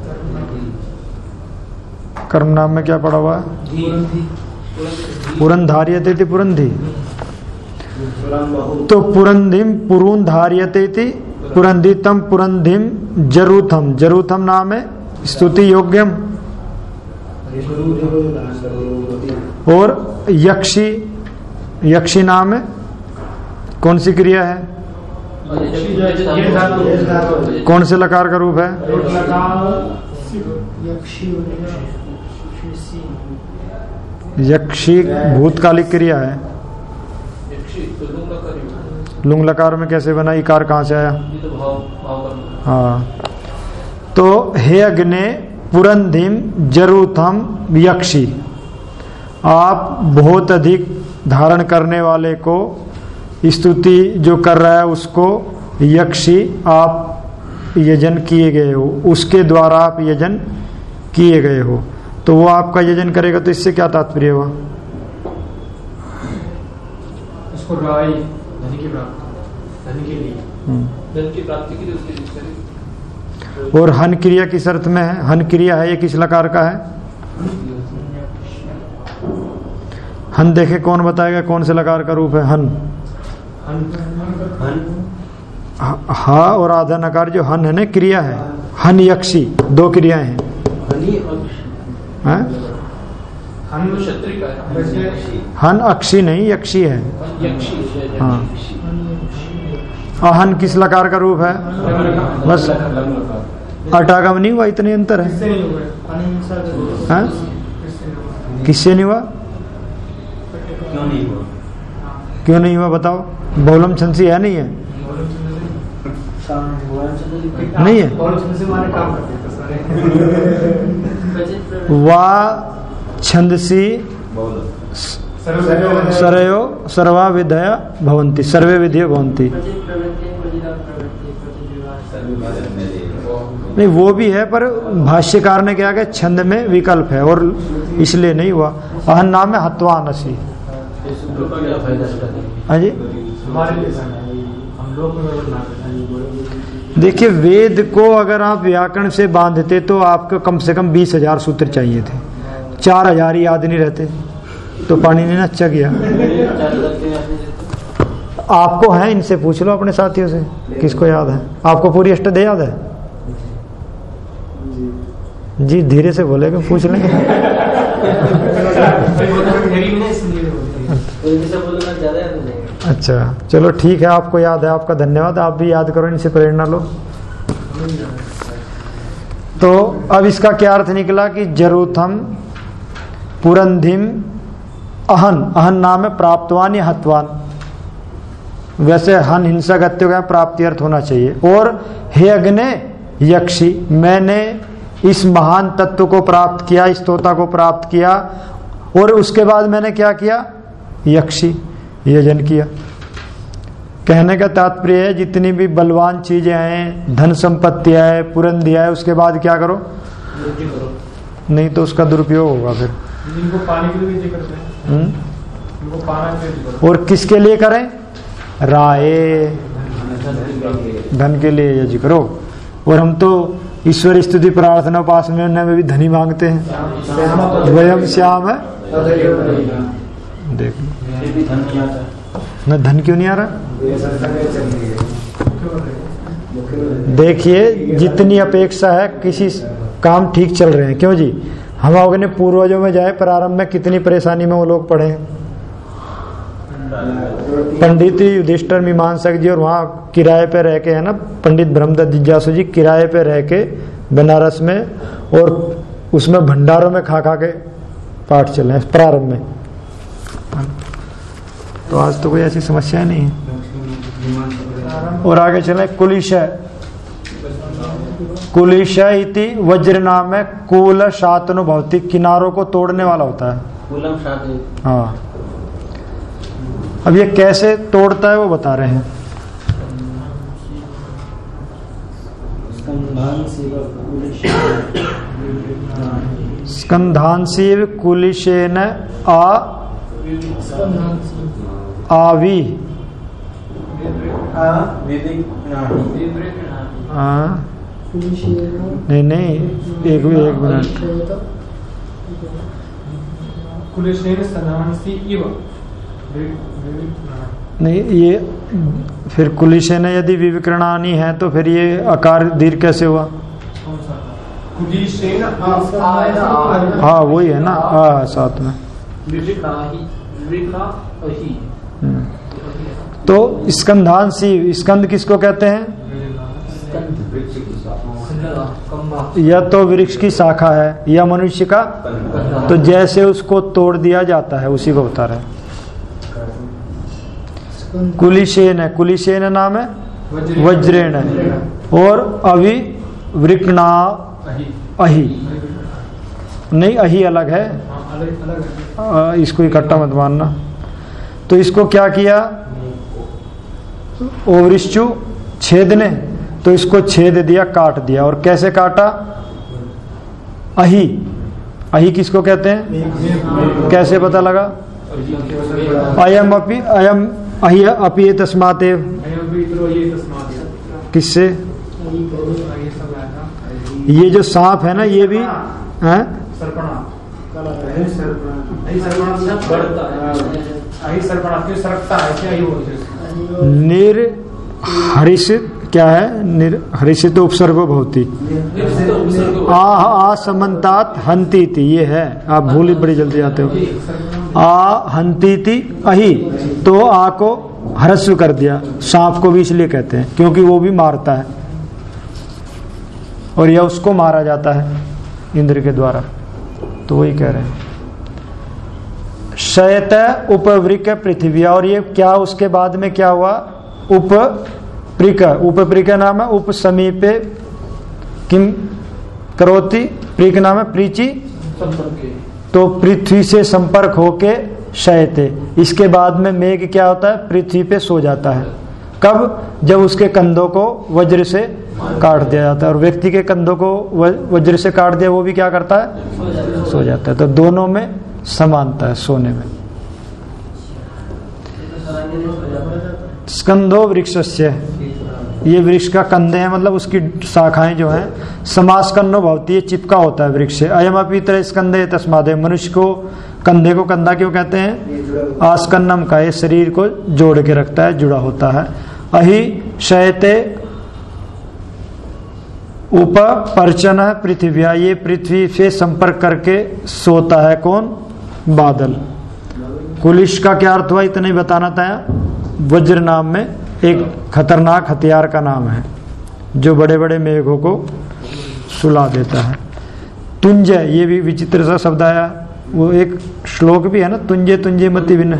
S1: कर्म नाम में क्या पढ़ा हुआ है? पुरंधार्यते थी पुरंधी। तो पुरंधिम पुरून धार्यते थी पुरंधितम पुरंधिम जरूथम। जरूथम नाम है स्तुति योग्यम। और यक्षी, यक्षी नाम है कौन सी क्रिया है? कौन से लकार का रूप है? यक्षी भूतकालिक क्रिया है। लुंग लकार में कैसे बना? इकार कहाँ से आया? हाँ, तो हे अग्ने पुरंधिम जरूथम यक्षी। आप बहुत अधिक धारण करने वाले को स्तुति जो कर रहा है उसको यक्षी आप यजन किए गए हो, उसके द्वारा आप यजन किए गए हो। तो वो आपका यजन करेगा, तो इससे क्या तात्पर्य हुआ?
S3: उसको राय धन की प्राप्ति, धन के लिए, धन की प्राप्ति के लिए उसके लिए करें।
S1: और हन क्रिया किस अर्थ में है? हन क्रिया है ये किस लकार का है? हन देखे कौन बताएगा कौन से लकार का रूप है? हन, हा और आधा नकार जो हन है ना क्रिया है। हन यक्षी, दो क्रियाएं हैं। हन अक्षी नहीं यक्षी है। हाँ, अहन किस लकार का रूप है? बस अटागम नहीं हुआ, इतने अंतर है। किससे नहीं हुआ? क्यों नहीं हुआ बताओ? बहुलम छंसी है नहीं है? नहीं है। वा छंदसी सरयो सर्वा विधय भवंती, सर्वे विधय भवंती। नहीं वो भी है, पर भाष्यकार ने क्या कहा? छंद में विकल्प है और इसलिए नहीं हुआ। अहन नाम है हत्वानसी। हाँ जी, देखिए वेद को अगर आप व्याकरण से बांधते तो आपको कम से कम 20,000 सूत्र चाहिए थे। 4,000 ही याद नहीं रहते तो पानी नहीं नच्चा गया। आपको है, इनसे पूछ लो अपने साथियों से किसको याद है। आपको पूरी अष्टदय याद है? जी धीरे से बोलेगा, पूछ लेंगे। अच्छा चलो ठीक है, आपको याद है, आपका धन्यवाद। आप भी याद करो, इनसे प्रेरणा लो। तो अब इसका क्या अर्थ निकला कि जरूथम पुरंधिम अहन, अहन नाम है प्राप्तवान या हतवान। वैसे हन हिंसा गत्य का प्राप्ति अर्थ होना चाहिए। और हे अग्ने यक्षी, मैंने इस महान तत्व को प्राप्त किया, इस तोता को प्राप्त किया। और उसके बाद मैंने क्या किया? यक्षी यजन किया। कहने का तात्पर्य है जितनी भी बलवान चीजें हैं, धन संपत्ति है, पुरंधिया है, उसके बाद क्या करो? नहीं तो उसका दुरुपयोग होगा फिर।
S3: इनको पाने के लिए करते हैं। इनको पाना के लिए।
S1: और किसके लिए करें? राय धन के लिए यज करो। और हम तो ईश्वर स्तुति प्रार्थना उपासना में भी धनी मांगते हैं। द्वयम श्याम है, देख न धन क्यों नहीं आ रहा? देखिए जितनी अपेक्षा है किसी काम ठीक चल रहे हैं, क्यों जी? हम अपने पूर्वजों में जाए, प्रारंभ में कितनी परेशानी में वो लोग पड़े हैं। पंडित युधिष्ठिर मीमांसक जी और वहाँ किराए पे रह के है ना, पंडित ब्रह्मदत्त जिज्ञासु जी किराए पे रह के बनारस में, और उसमें भंडारों में खा खा के पाठ चले हैं प्रारंभ में। तो आज तो कोई ऐसी समस्या नहीं है। और आगे चले, कुलिशय इति वज्र नाम है, कूल शातनु भवति, किनारों को तोड़ने वाला होता है। हाँ, अब ये कैसे तोड़ता है वो बता रहे हैं। स्कंधांसीव कुलिशेन आवी नहीं एक मिनट, नहीं ये फिर कुलिशेन यदि विविक्रणानी है तो फिर ये अकार दीर्घ कैसे हुआ? हाँ वही है ना, साथ में। तो स्कंधांसी, स्कंद किसको कहते हैं? या तो वृक्ष की शाखा है या मनुष्य का, तो जैसे उसको तोड़ दिया जाता है उसी को बता रहे हैं। कुलिशेन है, कुलिशेन नाम है वज्रेण है, और अवि वृकणा अहि, नहीं अहि अलग है, इसको इकट्ठा मत मानना। तो इसको क्या किया? ओवृश्चु छेदने, तो इसको छेद दिया, काट दिया। और कैसे काटा? अहि, अहि किसको कहते हैं? कैसे पता लगा? अयम अपि, अयम अहि अपि तस्मात्, किससे? ये जो सांप है ना, ये भी है निर्हरिषित, क्या है निर्हरिषित उपसर्गो भवति, आसमंतात हंती थी, ये है, आप भूल बड़ी जल्दी आते हो। आ हंती थी अहि, तो आ को ह्रस्व कर दिया। सांप को भी इसलिए कहते हैं क्योंकि वो भी मारता है, और यह उसको मारा जाता है इंद्र के द्वारा, तो वही कह रहे हैं। शयत उपवृक पृथ्वी, और ये क्या उसके बाद में क्या हुआ? उपप्रिक, उपप्रिक नाम है उप समीपे किम करोति, प्रिक नाम है प्रीचि, तो पृथ्वी से संपर्क होके शयते। इसके बाद में मेघ क्या होता है? पृथ्वी पे सो जाता है। कब? जब उसके कंधों को वज्र से काट दिया जाता है, और व्यक्ति के कंधों को वज्र से काट दिया, वो भी क्या करता है? सो जाता है। तो दोनों में समानता है सोने में। स्कंधो वृक्षस्य, ये वृक्ष का कंधे हैं, मतलब उसकी शाखाएं जो हैं। समास्कन्नो भवति, ये चिपका होता है वृक्ष से। अयम अपि तरह स्कंधे तस्मात्, मनुष्य को कंधे को कंधा क्यों कहते हैं? आस्कन्नम का, ये शरीर को जोड़ के रखता है, जुड़ा होता है। अहि शयते उप पर्चन पृथ्वी, ये पृथ्वी से संपर्क करके सोता है। कौन? बादल। कुलिश का क्या अर्थ हुआ? इतना ही बताना था। वज्र नाम में एक खतरनाक हथियार का नाम है जो बड़े बड़े मेघों को सुला देता है। तुंजय, ये भी विचित्र सा शब्द आया, वो एक श्लोक भी है ना, तुंजे तुंजे मति भिन्न।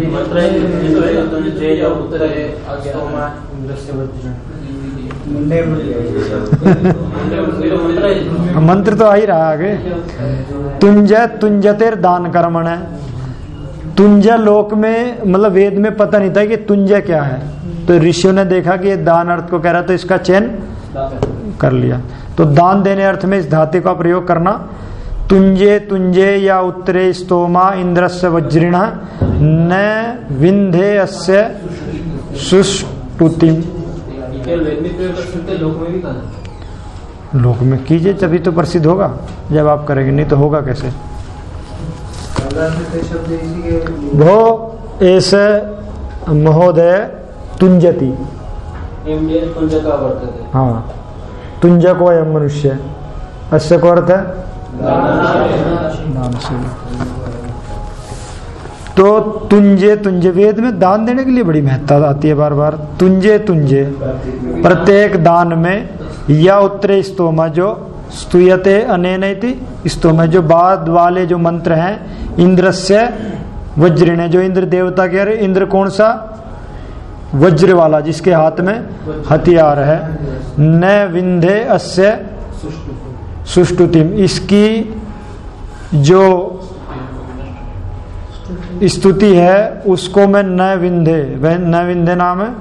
S1: मंत्र तो आ ही रहा आगे। तुंजय तुंजतेर दान कर्मण है। तुंजय लोक में, मतलब वेद में पता नहीं था कि तुंजय क्या है, तो ऋषियों ने देखा कि ये दान अर्थ को कह रहा, तो इसका चयन कर लिया। तो दान देने अर्थ में इस धातु का प्रयोग करना। तुंजे तुंजे या उत्तरे स्तोमा इंद्रस्य वज्रिण न विंधे अस्य सुष्टुतिम। लोक में कीजिए तभी तो प्रसिद्ध होगा, जब आप करेंगे, नहीं तो होगा कैसे? भो ऐसे महोदय तुंजति, हाँ, तुंजक वयम मनुष्य, अस्य को अर्थ है दानशील। तो तुंजे तुंजे, वेद में दान देने के लिए बड़ी महत्ता आती है बार बार। तुंजे तुंजे, प्रत्येक दान में, या उत्तरे स्तोमा, जो स्तुयते अनेनैति स्तोमा, जो बाद वाले जो मंत्र हैं, इंद्रस्य वज्रिणे, जो इंद्र देवता के, अरे इंद्र कौन सा, वज्र वाला जिसके हाथ में हथियार है। न विंधे अस्य सुष्टुतिम, इसकी जो स्तुति है उसको मैं न विंधे, न विंधे नाम है,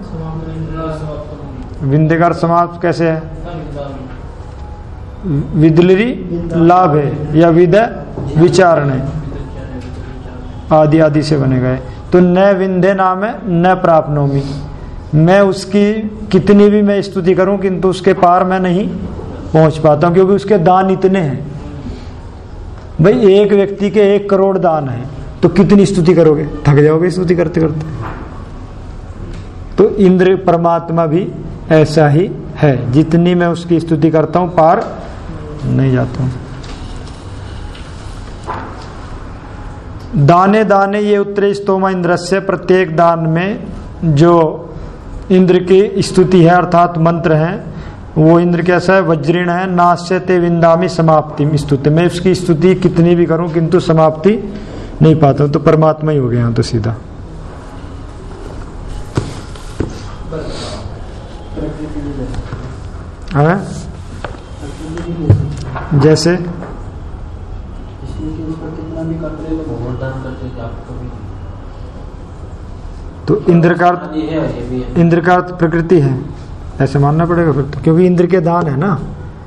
S1: विंधे का समाप्त कैसे है, विदलरी लाभ है, या विद विचारणे आदि आदि से बने गए। तो न विंधे नाम है न प्राप्नोमि, मैं उसकी कितनी भी मैं स्तुति करूं किंतु उसके पार मैं नहीं पहुंच पाता हूं, क्योंकि उसके दान इतने हैं। भाई एक व्यक्ति के 1 करोड़ दान है, तो कितनी स्तुति करोगे, थक जाओगे स्तुति करते करते। तो इंद्र परमात्मा भी ऐसा ही है, जितनी मैं उसकी स्तुति करता हूं पार नहीं जाता हूं। दाने दाने ये उत्तरे स्तोमा इंद्रस्य, प्रत्येक दान में जो इंद्र की स्तुति है अर्थात मंत्र है, वो इंद्र कैसा है, वज्रिण है। नाश्यते विंदामी समाप्ति स्तुति, मैं उसकी स्तुति कितनी भी करूं किंतु समाप्ति नहीं पाता हूं। तो परमात्मा ही हो गया तो सीधा। है जैसे तो इंद्र का अर्थ प्रकृति है, ऐसे मानना पड़ेगा फिर तो, क्योंकि इंद्र के दान है ना।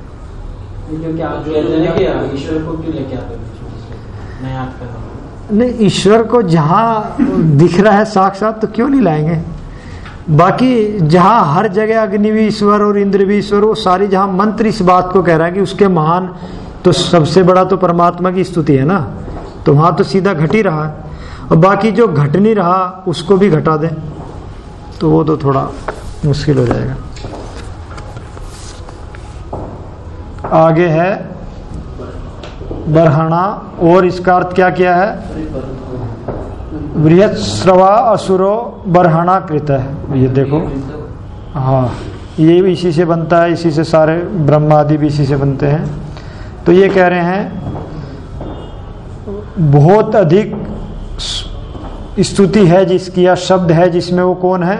S1: नहीं, ईश्वर को जहाँ दिख रहा है साक्षात तो क्यों नहीं लाएंगे। बाकी जहाँ हर जगह अग्नि भी ईश्वर और इंद्र भी ईश्वर, वो सारी जहाँ मंत्र इस बात को कह रहा है कि उसके महान, तो सबसे बड़ा तो परमात्मा की स्तुति है ना, तो वहां तो सीधा घट ही रहा है। और बाकी जो घट नहीं रहा उसको भी घटा दे तो वो तो थोड़ा मुश्किल हो जाएगा। आगे है बरहणा, और इसका अर्थ क्या किया है, बृहत् श्रवा असुरो बरहणा कृत है। ये देखो, हाँ ये भी इसी से बनता है, इसी से सारे ब्रह्मा आदि भी इसी से बनते हैं। तो ये कह रहे हैं बहुत अधिक स्तुति है जिसकी, या शब्द है जिसमें, वो कौन है,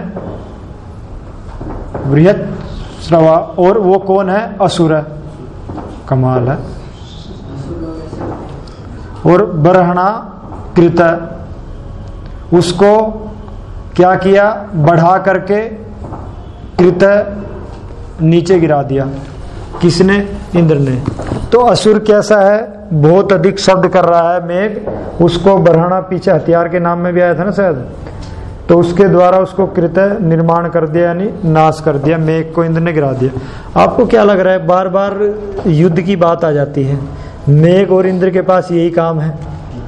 S1: बृहत् श्रवा, और वो कौन है, असुर है। कमाल है। और बरहणा कृत, उसको क्या किया, बढ़ा करके कृत नीचे गिरा दिया। किसने, इंद्र ने। तो असुर कैसा है, बहुत अधिक शब्द कर रहा है मेघ, उसको बरहणा पीछे हथियार के नाम में भी आया था ना शायद, तो उसके द्वारा उसको कृत निर्माण कर दिया, यानी नाश कर दिया, मेघ को इंद्र ने गिरा दिया। आपको क्या लग रहा है, बार बार युद्ध की बात आ जाती है, मेघ और इंद्र के पास यही काम है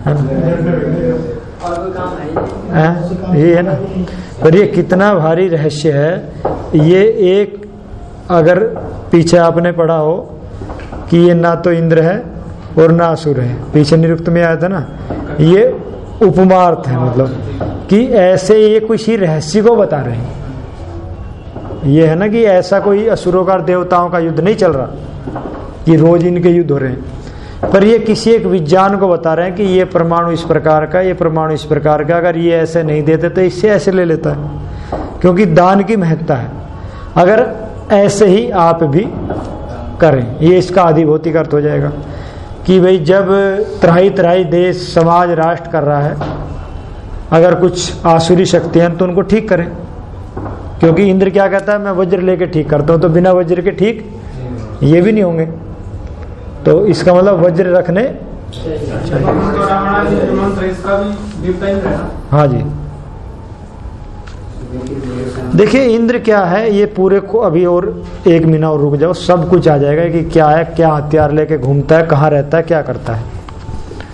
S1: ये है ना। पर ये कितना भारी रहस्य है। ये एक अगर पीछे आपने पढ़ा हो कि ये ना तो इंद्र है और ना असुर है, पीछे निरुक्त में आया था ना, ये उपमार्थ है, मतलब कि ऐसे ये किसी रहस्य को बता रहे हैं। ये है ना कि ऐसा कोई असुरों का देवताओं का युद्ध नहीं चल रहा कि रोज इनके युद्ध हो रहे हैं, पर ये किसी एक विज्ञान को बता रहे हैं कि ये परमाणु इस प्रकार का, ये परमाणु इस प्रकार का, अगर ये ऐसे नहीं देते तो इससे ऐसे ले लेता है, क्योंकि दान की महत्ता है। अगर ऐसे ही आप भी करें, ये इसका आधिभौतिक अर्थ हो जाएगा कि भाई जब त्राही त्राही देश समाज राष्ट्र कर रहा है, अगर कुछ आसुरी शक्तियां तो उनको ठीक करें, क्योंकि इंद्र क्या कहता है, मैं वज्र लेके ठीक करता हूं, तो बिना वज्र के ठीक ये भी नहीं होंगे। तो इसका मतलब वज्र रखने, हाँ जी। देखिए इंद्र क्या है, ये पूरे को अभी और 1 महीना और रुक जाओ, सब कुछ आ जाएगा कि क्या है, क्या हथियार लेके घूमता है, कहाँ रहता है, क्या करता है।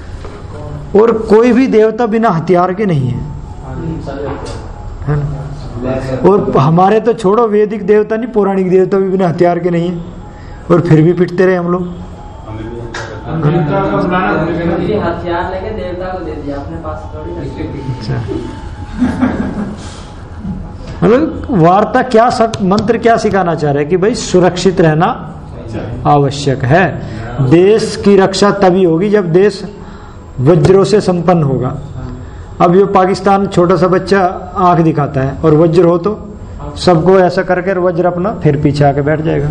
S1: और कोई भी देवता बिना हथियार के नहीं है ना। और हमारे तो छोड़ो वैदिक देवता नहीं, पौराणिक देवता भी बिना हथियार के नहीं है, और फिर भी पिटते रहे हम लोग।
S4: हथियार लेके देवता को दे दिया, अपने पास थोड़ी।
S1: मतलब वार्ता क्या मंत्र क्या सिखाना चाह रहे हैं कि भाई सुरक्षित रहना आवश्यक है। देश की रक्षा तभी होगी जब देश वज्रों से संपन्न होगा। अब ये पाकिस्तान छोटा सा बच्चा आंख दिखाता है और वज्र हो तो सबको ऐसा करके वज्र अपना फिर पीछे आके बैठ जाएगा।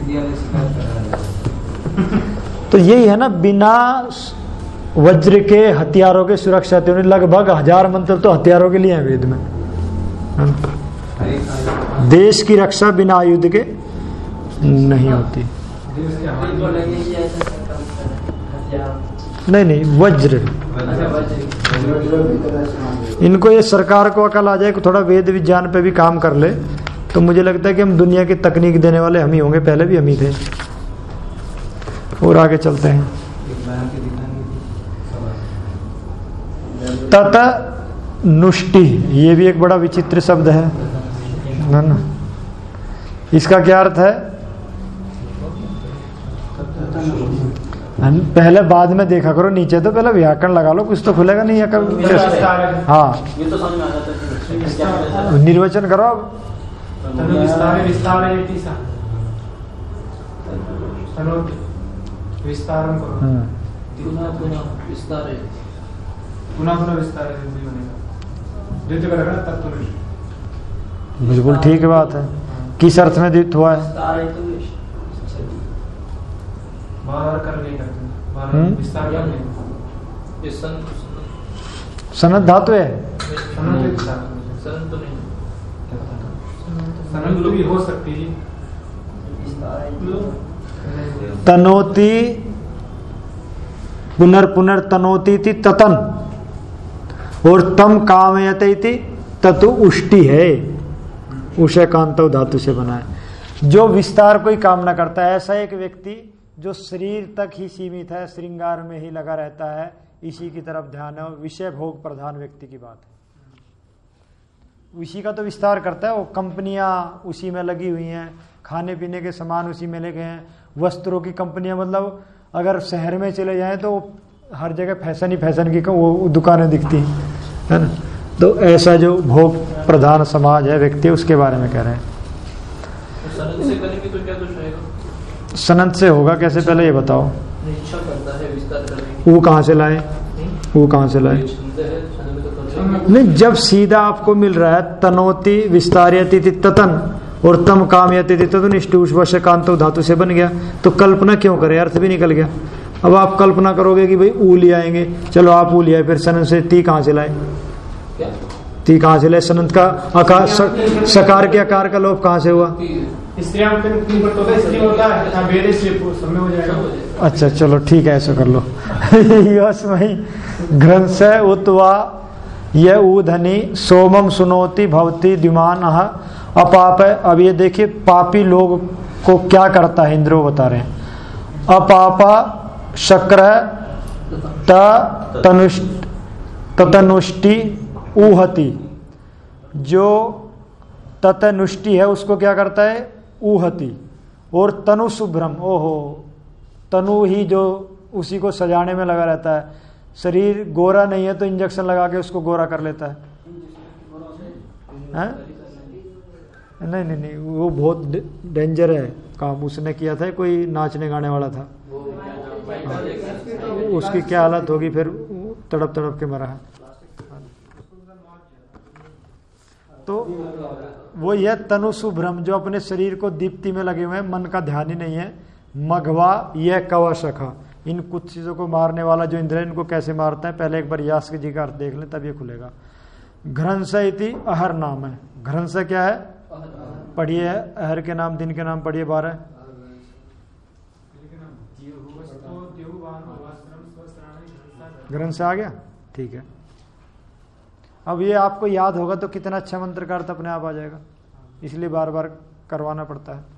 S1: तो यही है ना, बिना वज्र के हथियारों के सुरक्षा होती। लगभग 1000 मंत्र तो हथियारों के लिए हैं वेद में। देश की रक्षा बिना आयुध के नहीं होती। नहीं, वज्र। इनको ये सरकार को अकल आ जाए कि थोड़ा वेद विज्ञान पे भी काम कर ले, तो मुझे लगता है कि हम दुनिया की तकनीक देने वाले हम ही होंगे, पहले भी हम ही थे। और आगे चलते हैं। तत नुष्टि, ये भी एक बड़ा विचित्र शब्द है ना। इसका क्या अर्थ है? पहले बाद में देखा करो, नीचे तो पहले व्याकरण लगा लो, कुछ तो खुलेगा नहीं है कभी। हाँ,
S2: ये तो समझ में आ जाता है।
S1: निर्वचन करो अब। बिल्कुल ठीक बात है। किस अर्थ में द्वित हुआ है? सनद धातु है।
S3: हो सकती है।
S1: तनोति पुनर्तनोति थी ततन, और तम कामयते थी ततु उष्टि है। उषय कांतव धातु से बना है। जो विस्तार को ही कामना करता है, ऐसा एक व्यक्ति जो शरीर तक ही सीमित है, श्रृंगार में ही लगा रहता है, इसी की तरफ ध्यान है, विषय भोग प्रधान व्यक्ति की बात है। उसी का तो विस्तार करता है। वो कंपनियां उसी में लगी हुई हैं, खाने पीने के सामान उसी में लगे हैं, वस्त्रों की कंपनियां, मतलब अगर शहर में चले जाएं तो हर जगह फैशन ही फैशन की वो दुकानें दिखती हैं, है ना। तो ऐसा जो भोग प्रधान समाज है, व्यक्ति, उसके बारे में कह रहे हैं।
S3: सनद से करेंगे तो क्या दोष रहेगा?
S1: सनद से होगा कैसे, पहले ये बताओ।
S3: इच्छा करता है विस्तार करने,
S1: वो कहाँ से लाए? वो कहाँ से लाए? नहीं, जब सीधा आपको मिल रहा है तनोति विस्तार्यति ततन और तम कामयति तदुनिष्टि वश कांतो धातु से बन गया, तो कल्पना क्यों करे, अर्थ भी निकल गया। अब आप कल्पना करोगे कि भाई ऊ ले आएंगे, चलो आप ऊ ले आए, फिर सनद से ती कहाँ से लाए? ती कहाँ से लाए? सनद का आकार, सकार के आकार का लोप कहाँ से हुआ? अच्छा चलो ठीक है, ऐसा कर लो। घ्रंथ से उत्वा यह ऊधनी सोमम सुनोति भवती द्युमान अपाप। अब ये देखिए पापी लोग को क्या करता है, इंद्रो बता रहे हैं। अपापा शक्र ततनुष्टि ऊहति, जो ततनुष्टि है उसको क्या करता है? ऊहति। और तनु शुभ्रम, ओहो, तनु ही जो उसी को सजाने में लगा रहता है। शरीर गोरा नहीं है तो इंजेक्शन लगा के उसको गोरा कर लेता है। नहीं नहीं नहीं, वो बहुत डेंजर है काम उसने किया था। कोई नाचने गाने वाला था, उसकी क्या हालत होगी, फिर तड़प तड़प के मरा है। तो वो यह तनु शुभ्रम, जो अपने शरीर को दीप्ति में लगे हुए हैं, मन का ध्यान ही नहीं है। मघवा यह कवशखा, इन कुछ चीजों को मारने वाला जो इंद्र है, इनको कैसे मारता है, पहले एक बार यास्क जी का अर्थ देख लें तब ये खुलेगा। घ्रंस इति अहर नाम है। घ्रंस क्या है? पढ़िए, अहर के नाम, दिन के नाम पढ़िए 12। घ्रंस आ गया, ठीक है। अब ये आपको याद होगा तो कितना अच्छा मंत्र का अर्थ अपने आप आ जाएगा, इसलिए बार बार करवाना पड़ता है।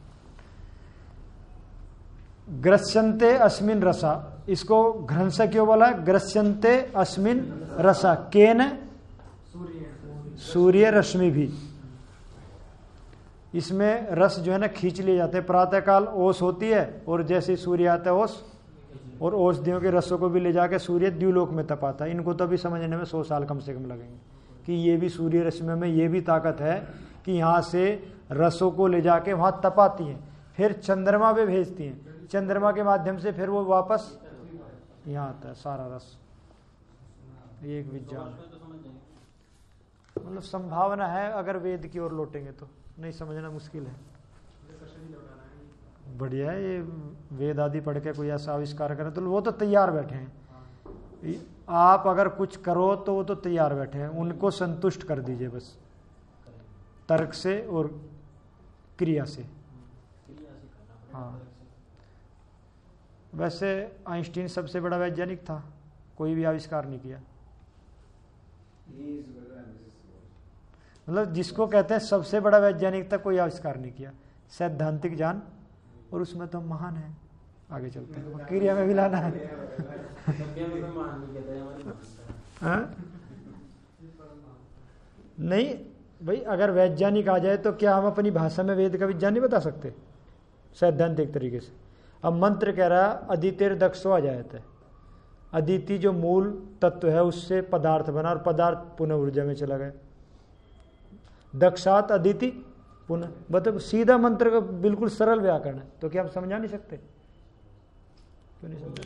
S1: ग्रस्यन्ते अस्मिन रसा, इसको घ्रंस क्यों बोला है? ग्रस्यन्ते अस्मिन रसा केन, सूर्य रश्मि भी, इसमें रस जो है ना खींच लिए जाते हैं। प्रातःकाल ओस होती है और जैसे सूर्य आता है ओस, और औषधियों के रसों को भी ले जाके सूर्य द्युलोक में तपाता है। इनको तो भी समझने में 100 साल कम से कम लगेंगे कि ये भी सूर्य रश्मि में ये भी ताकत है कि यहाँ से रसों को ले जाके वहाँ तपाती हैं, फिर चंद्रमा पे भेजती हैं, चंद्रमा के माध्यम से फिर वो वापस यहाँ आता है सारा रस। ये एक विज्ञान, मतलब संभावना है अगर वेद की ओर लौटेंगे तो, नहीं समझना मुश्किल है। बढ़िया है, ये वेद आदि पढ़ के कोई ऐसा आविष्कार करे तो वो तो तैयार बैठे हैं। आप अगर कुछ करो तो वो तो तैयार बैठे हैं, उनको संतुष्ट कर दीजिए बस तर्क से और क्रिया से। हाँ, वैसे आइंस्टीन सबसे बड़ा वैज्ञानिक था, कोई भी आविष्कार नहीं किया। मतलब जिसको कहते हैं सबसे बड़ा वैज्ञानिक था, कोई आविष्कार नहीं किया। सैद्धांतिक ज्ञान, और उसमें तो महान है। आगे चलते हैं, क्रिया में भी लाना है। नहीं भाई, अगर वैज्ञानिक आ जाए तो क्या हम अपनी भाषा में वेद का विज्ञान नहीं बता सकते सैद्धांतिक तरीके से? अब मंत्र कह रहा अदितिर दक्षो आ जाता है, अदिति जो मूल तत्व है उससे पदार्थ बना और पदार्थ पुनः ऊर्जा में चला गया। दक्षात अदिति पुनः, मतलब सीधा मंत्र का बिल्कुल सरल व्याकरण है, तो क्या हम समझा नहीं सकते? क्यों नहीं समझा?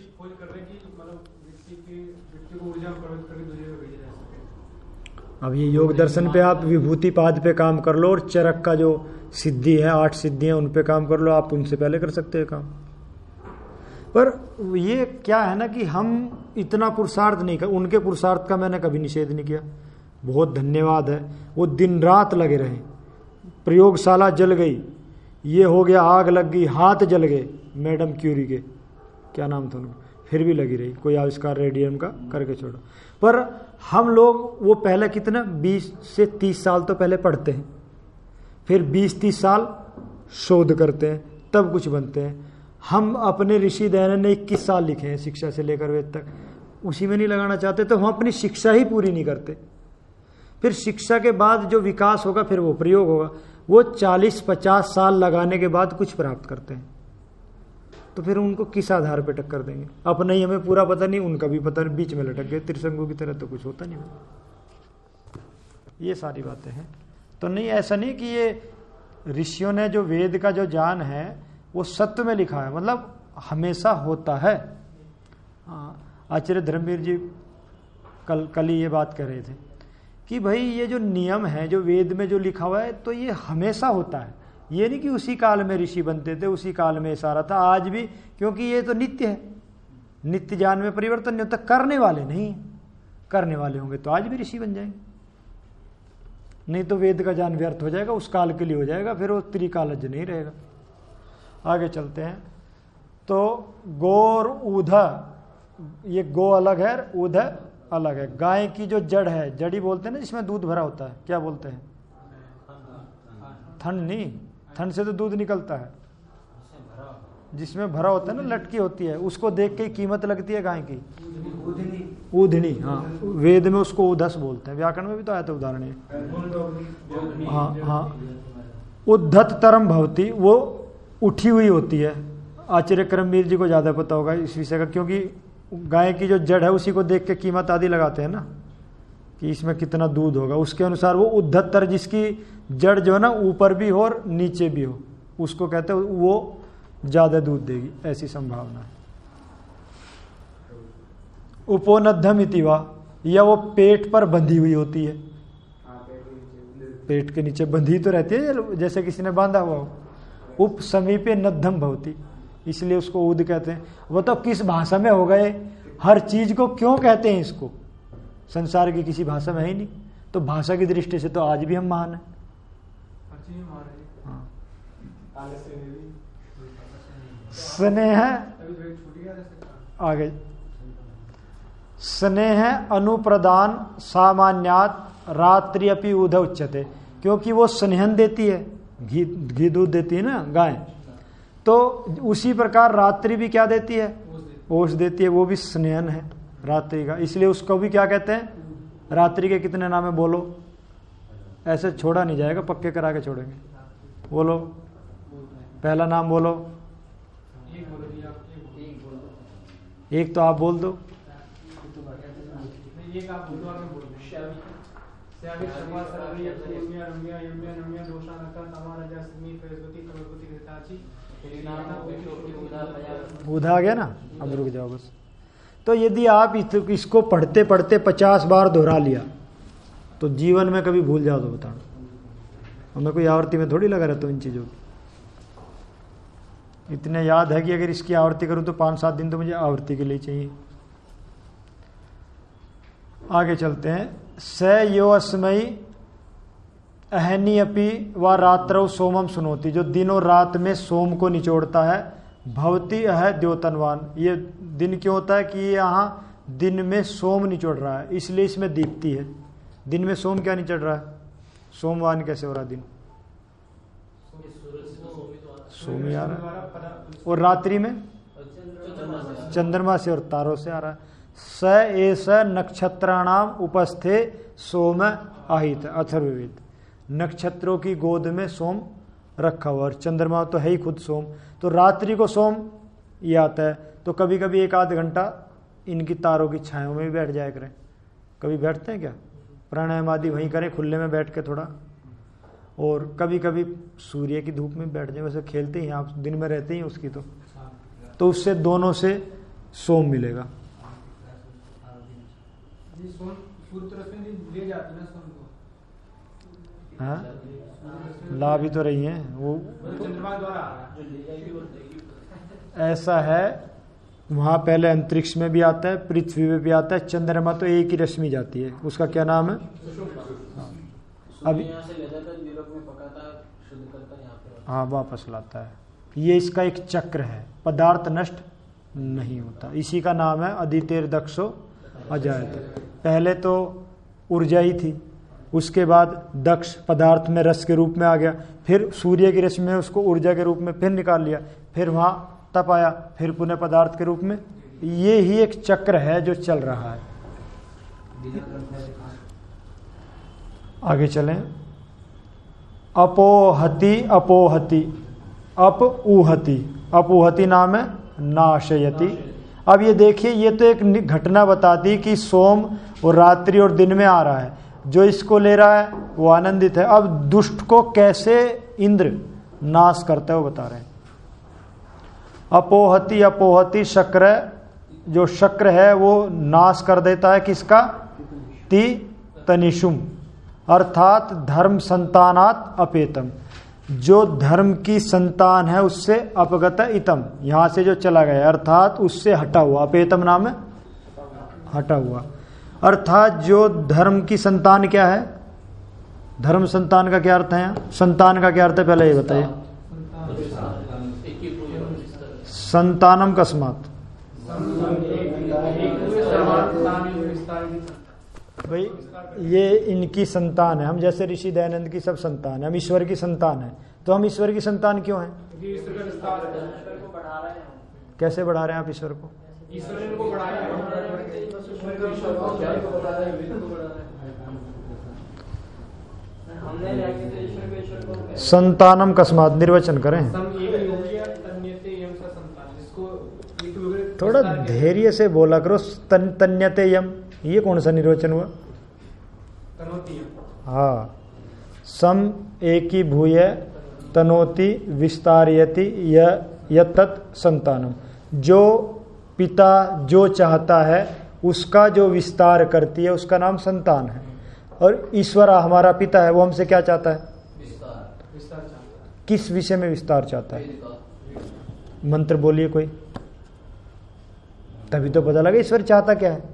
S1: अब ये योग दर्शन पे आप विभूति पाद पे काम कर लो, और चरक का जो सिद्धि है 8 सिद्धियां उन पे काम कर लो, आप उनसे पहले कर सकते हैं काम। पर ये क्या है ना कि हम इतना पुरुषार्थ नहीं कर, उनके पुरुषार्थ का मैंने कभी निषेध नहीं किया, बहुत धन्यवाद है। वो दिन रात लगे रहे, प्रयोगशाला जल गई, ये हो गया, आग लग गई, हाथ जल गए मैडम क्यूरी के, क्या नाम था उनका, फिर भी लगी रही, कोई आविष्कार रेडियम का करके छोड़ो। पर हम लोग वो पहले कितना 20 से 30 साल तो पहले पढ़ते हैं, फिर 20-30 साल शोध करते हैं, तब कुछ बनते हैं। हम अपने ऋषि दयानंद ने 21 साल लिखे हैं शिक्षा से लेकर वेद तक, उसी में नहीं लगाना चाहते तो हम अपनी शिक्षा ही पूरी नहीं करते। फिर शिक्षा के बाद जो विकास होगा फिर वो प्रयोग होगा, वो 40-50 साल लगाने के बाद कुछ प्राप्त करते हैं, तो फिर उनको किस आधार पर टक्कर देंगे? अपना ही हमें पूरा पता नहीं, उनका भी पता नहीं, बीच में लटक गए त्रिशंकु की तरह, तो कुछ होता नहीं। ये सारी बातें हैं। तो नहीं, ऐसा नहीं कि ये ऋषियों ने जो वेद का जो ज्ञान है वो सत्य में लिखा है, मतलब हमेशा होता है। आचार्य धर्मवीर जी कल ही ये बात कर रहे थे कि भाई ये जो नियम है जो वेद में जो लिखा हुआ है तो ये हमेशा होता है, ये नहीं कि उसी काल में ऋषि बनते थे उसी काल में सारा था, आज भी, क्योंकि ये तो नित्य है, नित्य ज्ञान में परिवर्तन नहीं होता। करने वाले नहीं, करने वाले होंगे तो आज भी ऋषि बन जाएंगे, नहीं तो वेद का ज्ञान व्यर्थ हो जाएगा, उस काल के लिए हो जाएगा, फिर वो त्रिकालज्ञ नहीं रहेगा। आगे चलते हैं। तो गौर ऊध, ये गो अलग है, ऊध अलग है। गाय की जो जड़ है, जड़ी बोलते हैं ना जिसमें दूध भरा होता है, क्या बोलते हैं? थन नहीं, थन से तो दूध निकलता है, जिसमें भरा होता है ना, लटकी होती है, उसको देख के कीमत लगती है गाय की, ऊधनी। हाँ, वेद में उसको उधस बोलते हैं, व्याकरण में भी तो आया था उदाहरण है। हाँ हाँ, उद्धत तरम भवती, वो उठी हुई होती है। आचार्य कर्मवीर जी को ज्यादा पता होगा इस विषय का, क्योंकि गाय की जो जड़ है उसी को देख के कीमत आदि लगाते हैं ना कि इसमें कितना दूध होगा, उसके अनुसार वो उद्धतर, जिसकी जड़ जो है ना ऊपर भी हो और नीचे भी हो, उसको कहते हैं वो ज्यादा दूध देगी, ऐसी संभावना है। उपोनद्धम इतिवा, या वो पेट पर बंधी हुई होती है, पेट के नीचे बंधी तो रहती है जैसे किसी ने बांधा हुआ हो। उप समीपे नद्धम भवती, इसलिए उसको ऊद कहते हैं। वो तो किस भाषा में हो गए, हर चीज को क्यों कहते हैं इसको, संसार की किसी भाषा में है ही नहीं, तो भाषा की दृष्टि से तो आज भी हम महान है। हाँ। स्नेह आगे, स्नेह अनुप्रदान सामान्यात रात्रि अपि ऊध उच्यते, क्योंकि वो स्नेहन देती है, घी दूध देती है ना गाय, तो उसी प्रकार रात्रि भी क्या देती है, ओष देती है, वो भी स्नेहन है रात्रि का, इसलिए उसको भी क्या कहते हैं। रात्रि के कितने नाम है बोलो, ऐसे छोड़ा नहीं जाएगा, पक्के करा के छोड़ेंगे। बोलो, पहला नाम बोलो। एक तो आप बोल दो। बुधा आ गया ना, अब रुक जाओ बस। तो यदि आप इसको पढ़ते पढ़ते 50 बार दोहरा लिया तो जीवन में कभी भूल जाओ तो बताओ। और मैं कोई आवर्ती में थोड़ी लगा रहता हूँ इन चीज़ों की। इतने याद है कि अगर इसकी आवर्ती करूँ तो 5-7 दिन तो मुझे आवर्ती के लिए चाहिए। आगे चलते हैं। स यो अस्मयी अहनी अपि व रात्रौ सोमम सुनोती, जो दिन और रात में सोम को निचोड़ता है। भवती अह द्योतनवान, ये दिन क्यों होता है कि ये यहाँ दिन में सोम निचोड़ रहा है, इसलिए इसमें दीप्ति है। दिन में सोम क्या निचोड़ रहा है? सोमवान कैसे हो रहा दिन? सोम ही आ रहा है। और रात्रि में चंद्रमा से और तारों से आ रहा है। स एस नक्षत्राणाम उपस्थे सोम आहित, अथर्ववेद। नक्षत्रों की गोद में सोम रखा हुआ, और चंद्रमा तो है ही खुद सोम। तो रात्रि को सोम ये आता है। तो कभी कभी 1-8 घंटा इनकी तारों की छायों में भी बैठ जाया करें। कभी बैठते हैं क्या? प्राणायाम आदि वहीं करें खुले में बैठ के थोड़ा। और कभी कभी सूर्य की धूप में बैठ जाए। वैसे खेलते ही आप दिन में रहते ही उसकी, तो उससे दोनों से सोम मिलेगा। हाँ, ला भी तो रही है वो, ऐसा है। वहां पहले अंतरिक्ष में भी आता है, पृथ्वी में भी आता है। चंद्रमा तो एक ही रश्मि जाती है, उसका क्या नाम है? अभी हाँ, वापस लाता है। ये इसका एक चक्र है, पदार्थ नष्ट नहीं होता। इसी का नाम है अदितेर दक्षो अजायत। पहले तो ऊर्जा ही थी, उसके बाद दक्ष पदार्थ में रस के रूप में आ गया, फिर सूर्य की रश्मि में उसको ऊर्जा के रूप में फिर निकाल लिया, फिर वहां तप आया, फिर पुनः पदार्थ के रूप में। ये ही एक चक्र है जो चल रहा है। आगे चलें। अपोहति अपोहति, अप ऊहति, अपूहति नाम है नाशयति। अब ये देखिए, ये तो एक घटना बताती कि सोम और रात्रि और दिन में आ रहा है। जो इसको ले रहा है वो आनंदित है। अब दुष्ट को कैसे इंद्र नाश करता है वो बता रहे हैं। अपोहति अपोहति शक्र, जो शक्र है वो नाश कर देता है किसका? ति तनिषुम, अर्थात धर्म संतानात अपेतम, जो धर्म की संतान है उससे अपगत इतम, यहां से जो चला गया अर्थात उससे हटा हुआ। अपेतम नाम है हटा हुआ, अर्थात जो धर्म की संतान क्या है? धर्म संतान का क्या अर्थ है? संतान का क्या अर्थ है पहले ये बताइए। संतानम कस्मात, भाई ये इनकी संतान है। हम जैसे ऋषि दयानंद की सब संतान है, हम ईश्वर की संतान है। तो हम ईश्वर की संतान क्यों हैं? कैसे बढ़ा रहे हैं आप ईश्वर को? संतानम कस्मात निर्वचन करें, थोड़ा धैर्य से बोला करो। तन्यते यम, ये कौन सा निर्वचन हुआ? हाँ, सम एकी भूय तनोति विस्तारयति यत्तत् संतानम, जो पिता जो चाहता है उसका जो विस्तार करती है उसका नाम संतान है। और ईश्वर हमारा पिता है, वो हमसे क्या चाहता है? विस्तार। किस विषय में विस्तार चाहता है? मंत्र बोलिए कोई, तभी तो पता लगा ईश्वर चाहता क्या है।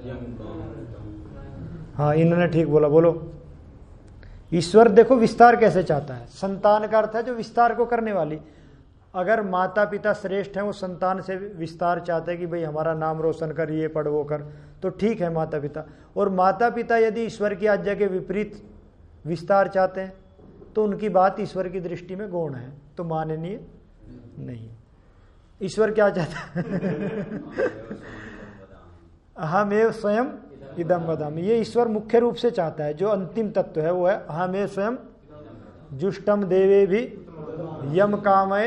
S1: हाँ, इन्होंने ठीक बोला, बोलो। ईश्वर देखो विस्तार कैसे चाहता है। संतान का अर्थ है जो विस्तार को करने वाली। अगर माता पिता श्रेष्ठ हैं, वो संतान से विस्तार चाहते हैं कि भाई हमारा नाम रोशन कर, ये पढ़ वो कर, तो ठीक है माता पिता। और माता पिता यदि ईश्वर की आज्ञा के विपरीत विस्तार चाहते हैं तो उनकी बात ईश्वर की दृष्टि में गौण है, तो माननीय नहीं। ईश्वर क्या चाहता है? अहमेव स्वयं इदम वदामि, ये ईश्वर मुख्य रूप से चाहता है। जो अंतिम तत्व है वो है अहमेव स्वयं, जुष्टम देवे भी यम कामय।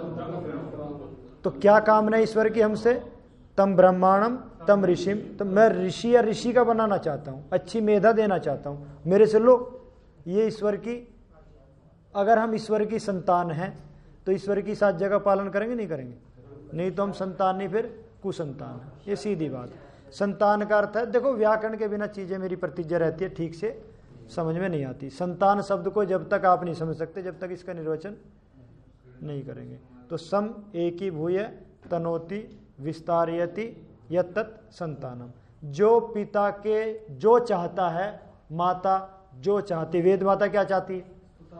S1: तो क्या कामना है ईश्वर की हमसे? तम ब्रह्मांडम तम ऋषिम। तो मैं ऋषि या ऋषि का बनाना चाहता हूं, अच्छी मेधा देना चाहता हूं, मेरे से लो। ये ईश्वर की, अगर हम ईश्वर की संतान हैं तो ईश्वर की 7 जगह पालन करेंगे नहीं करेंगे? नहीं तो हम संतान नहीं, फिर कुसंतान है। ये सीधी बात। संतान का अर्थ है, देखो व्याकरण के बिना चीजें मेरी प्रतिज्ञा रहती है ठीक से समझ में नहीं आती। संतान शब्द को जब तक आप नहीं समझ सकते जब तक इसका निर्वचन नहीं करेंगे। तो सम एकी भूय तनोति विस्तारयति यत्तत् संतानम। जो पिता के जो चाहता है, माता जो चाहती, वेद माता क्या चाहती है?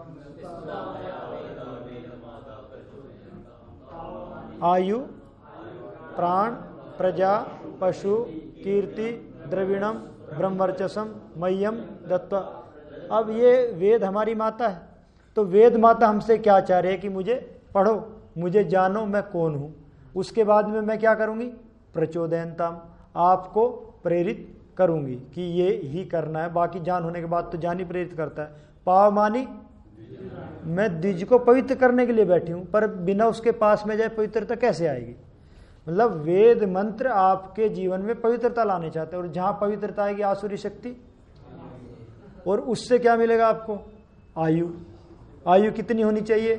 S1: आयु, प्राण, प्रजा, पशु, कीर्ति, द्रविणम, ब्रह्मवर्चसम, मह्यम दत्वा। अब ये वेद हमारी माता है, तो वेद माता हमसे क्या चाह रही है कि मुझे पढ़ो, मुझे जानो मैं कौन हूं। उसके बाद में मैं क्या करूंगी? प्रचोदयंताम, आपको प्रेरित करूंगी कि ये ही करना है। बाकी जान होने के बाद तो जान ही प्रेरित करता है। पावमानी, मैं द्विज को पवित्र करने के लिए बैठी हूं, पर बिना उसके पास में जाए पवित्रता कैसे आएगी? मतलब वेद मंत्र आपके जीवन में पवित्रता लाने चाहते हैं, और जहां पवित्रता आएगी आसुरी शक्ति, और उससे क्या मिलेगा आपको? आयु। आयु कितनी होनी चाहिए?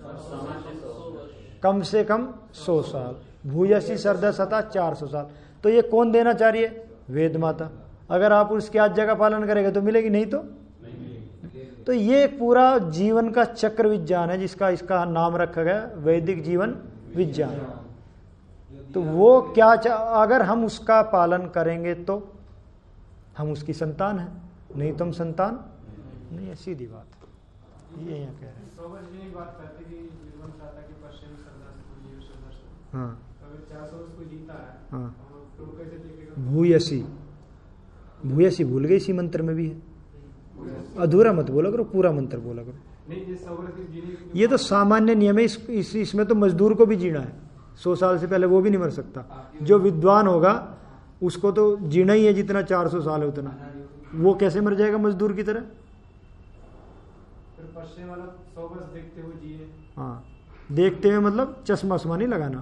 S1: कम से कम 100 साल। भूयसी श्रद्धा सता 400 साल। तो ये कौन देना चाह रही है? वेद माता। अगर आप उसकी 8 जगह पालन करेंगे तो मिलेगी, नहीं तो ये पूरा जीवन का चक्र विज्ञान है, जिसका इसका नाम रखा गया वैदिक जीवन विज्ञान। तो वो क्या अगर हम उसका पालन करेंगे तो हम उसकी संतान है, नहीं तो हम संतान नहीं है। सीधी बात ये यहाँ कह रहे हैं। हाँ हाँ, भूयसी, भूयसी भूल गई, इसी मंत्र में भी है। अधूरा मत बोला करो, पूरा मंत्र बोला करो। ये तो सामान्य नियम है, इसमें तो मजदूर को भी जीना है। 100 साल से पहले वो भी नहीं मर सकता। जो विद्वान होगा उसको तो जीना ही है, जितना 400 साल है उतना। वो कैसे मर जाएगा मजदूर की तरह? हाँ, देखते हुए मतलब चश्मा उस्मा नहीं लगाना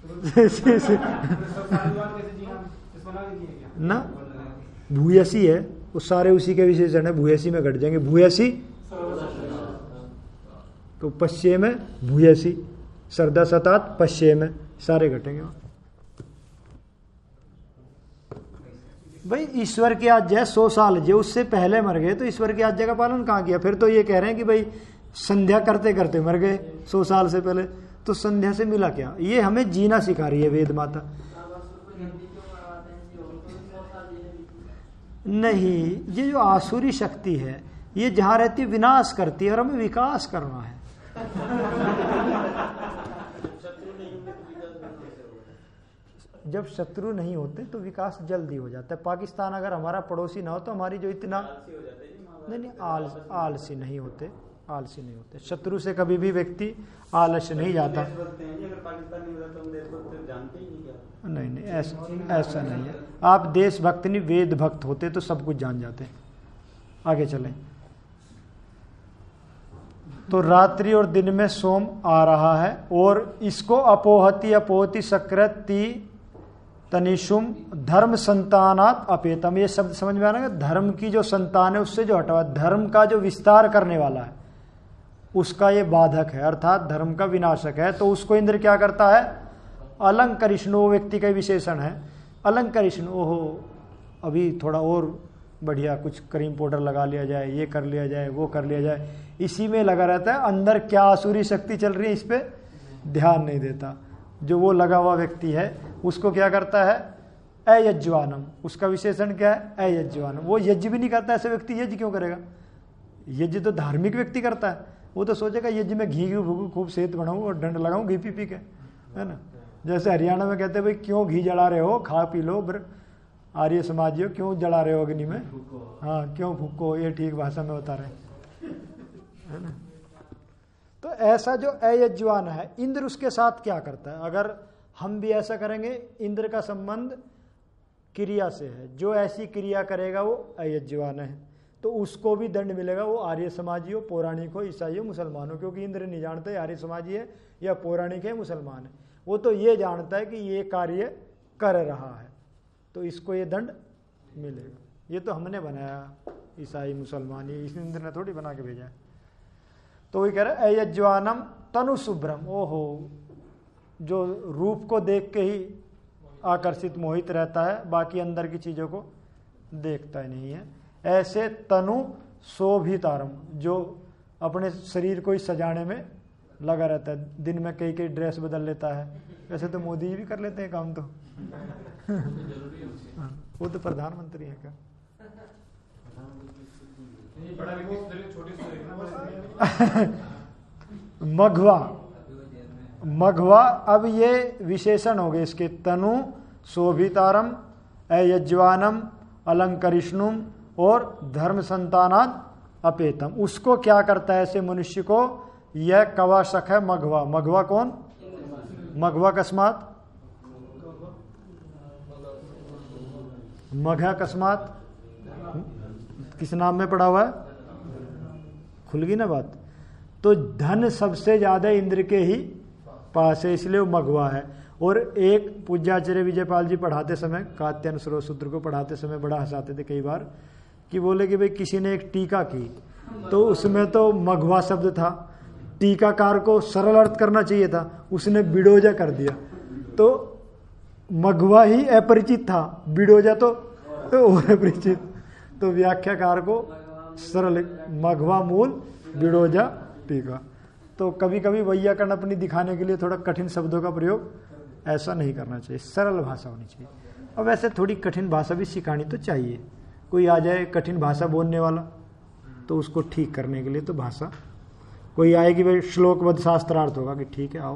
S1: ना। भूयसी है, वो सारे उसी के विशेषण है, भूयसी में घट जाएंगे। भूयसी तो पश्चिम में भूयसी, श्रद्धा सतात पश्चिम में, सारे घटेंगे। भाई ईश्वर की आज्ञा 100 साल, जो उससे पहले मर गए तो ईश्वर की आज्ञा का पालन कहाँ किया? फिर तो ये कह रहे हैं कि भाई संध्या करते करते मर गए 100 साल से पहले, तो संध्या से मिला क्या? ये हमें जीना सिखा रही है वेद माता। नहीं, ये जो आसुरी शक्ति है ये जहां रहती विनाश करती है, और हमें विकास करना है। जब शत्रु नहीं होते तो विकास जल्दी हो जाता है। पाकिस्तान अगर हमारा पड़ोसी ना हो तो हमारी जो इतना नहीं आलसी नहीं होते, आलसी नहीं होते। शत्रु से कभी भी व्यक्ति आलस्य नहीं जाता। नहीं, ऐसा नहीं है। आप देशभक्त नहीं, वेद भक्त होते तो सब कुछ जान जाते। आगे चलें। तो रात्रि और दिन में सोम आ रहा है, और इसको अपोहति अपोहति सकृति तनिषुम धर्म संतानात अपेतम। ये शब्द समझ में आना, धर्म की जो संतान है उससे जो हटवा, धर्म का जो विस्तार करने वाला है उसका ये बाधक है, अर्थात धर्म का विनाशक है। तो उसको इंद्र क्या करता है? अलंकरिष्णु, व्यक्ति का विशेषण है। अलंकरिष्णु, ओहो अभी थोड़ा और बढ़िया कुछ क्रीम पाउडर लगा लिया जाए, ये कर लिया जाए, वो कर लिया जाए, इसी में लगा रहता है। अंदर क्या आसुरी शक्ति चल रही है इस पे ध्यान नहीं देता। जो वो लगा हुआ व्यक्ति है उसको क्या करता है? अयज्वानम। उसका विशेषण क्या है? अयज्वानम। वो यज्ञ भी नहीं करता, ऐसे व्यक्ति यज्ञ क्यों करेगा? यज्ञ तो धार्मिक व्यक्ति करता है। वो तो सोचेगा यज्ञ में घी भूखू खूब सेहत बनाऊं और डंड लगाऊं घी पी के, है ना। जैसे हरियाणा में कहते हैं भाई क्यों घी जला रहे हो, खा पी लो, आर्य समाजियों क्यों जला रहे हो अग्नि में, हाँ क्यों फूको, ये ठीक भाषा में बता रहे, है ना। तो ऐसा जो अयज्वान है, इंद्र उसके साथ क्या करता है? अगर हम भी ऐसा करेंगे, इंद्र का संबंध क्रिया से है। जो ऐसी क्रिया करेगा वो अयज्वान है। तो उसको भी दंड मिलेगा, वो आर्य समाजी हो, पौराणिक हो, ईसाई हो, मुसलमान हो, क्योंकि इंद्र नहीं जानता है आर्य समाजी है या पौराणिक है, मुसलमान है। वो तो ये जानता है कि ये कार्य कर रहा है, तो इसको ये दंड मिलेगा। ये तो हमने बनाया, ईसाई मुसलमान, ये इस इंद्र ने थोड़ी बना के भेजा है। तो वही कह रहा है अयज्वानम तनु शुभ्रम, ओहो, जो रूप को देख के ही आकर्षित मोहित रहता है, बाकी अंदर की चीजों को देखता ही नहीं है। ऐसे तनु शोभितारम, जो अपने शरीर को ही सजाने में लगा रहता है, दिन में कई कई ड्रेस बदल लेता है। वैसे तो मोदी भी कर लेते हैं काम तो वो तो प्रधानमंत्री है क्या? मघवा, मघवा, अब ये विशेषण हो गए इसके, तनु शोभितारम, अयज्वानम, अलंकरिष्णुम और धर्म संतानाद अपेतम। उसको क्या करता है ऐसे मनुष्य को? यह कवाशक है मघवा। मघवा कौन? मघवा कस्मात, मघा कस्मात किस नाम में पड़ा हुआ है? खुल गई ना बात। तो धन सबसे ज्यादा इंद्र के ही पास है, इसलिए वो मघवा है। और एक पूज्याचार्य विजयपाल जी पढ़ाते समय, कात्यायन सूत्र को पढ़ाते समय बड़ा हंसाते थे कई बार, कि बोले कि भाई किसी ने एक टीका की तो उसमें तो मघवा शब्द था, टीकाकार को सरल अर्थ करना चाहिए था, उसने बिडोजा कर दिया। तो मघवा ही अपरिचित था, बिडोजा तो और अपरिचित। तो व्याख्याकार को सरल, मघवा मूल, बिडोजा टीका। तो कभी कभी वैयाकरण अपनी दिखाने के लिए थोड़ा कठिन शब्दों का प्रयोग ऐसा नहीं करना चाहिए, सरल भाषा होनी चाहिए। और वैसे थोड़ी कठिन भाषा भी सिखानी तो चाहिए। कोई आ जाए कठिन भाषा बोलने वाला तो उसको ठीक करने के लिए तो भाषा, कोई आएगी भाई श्लोकबद्ध शास्त्रार्थ होगा कि ठीक है आओ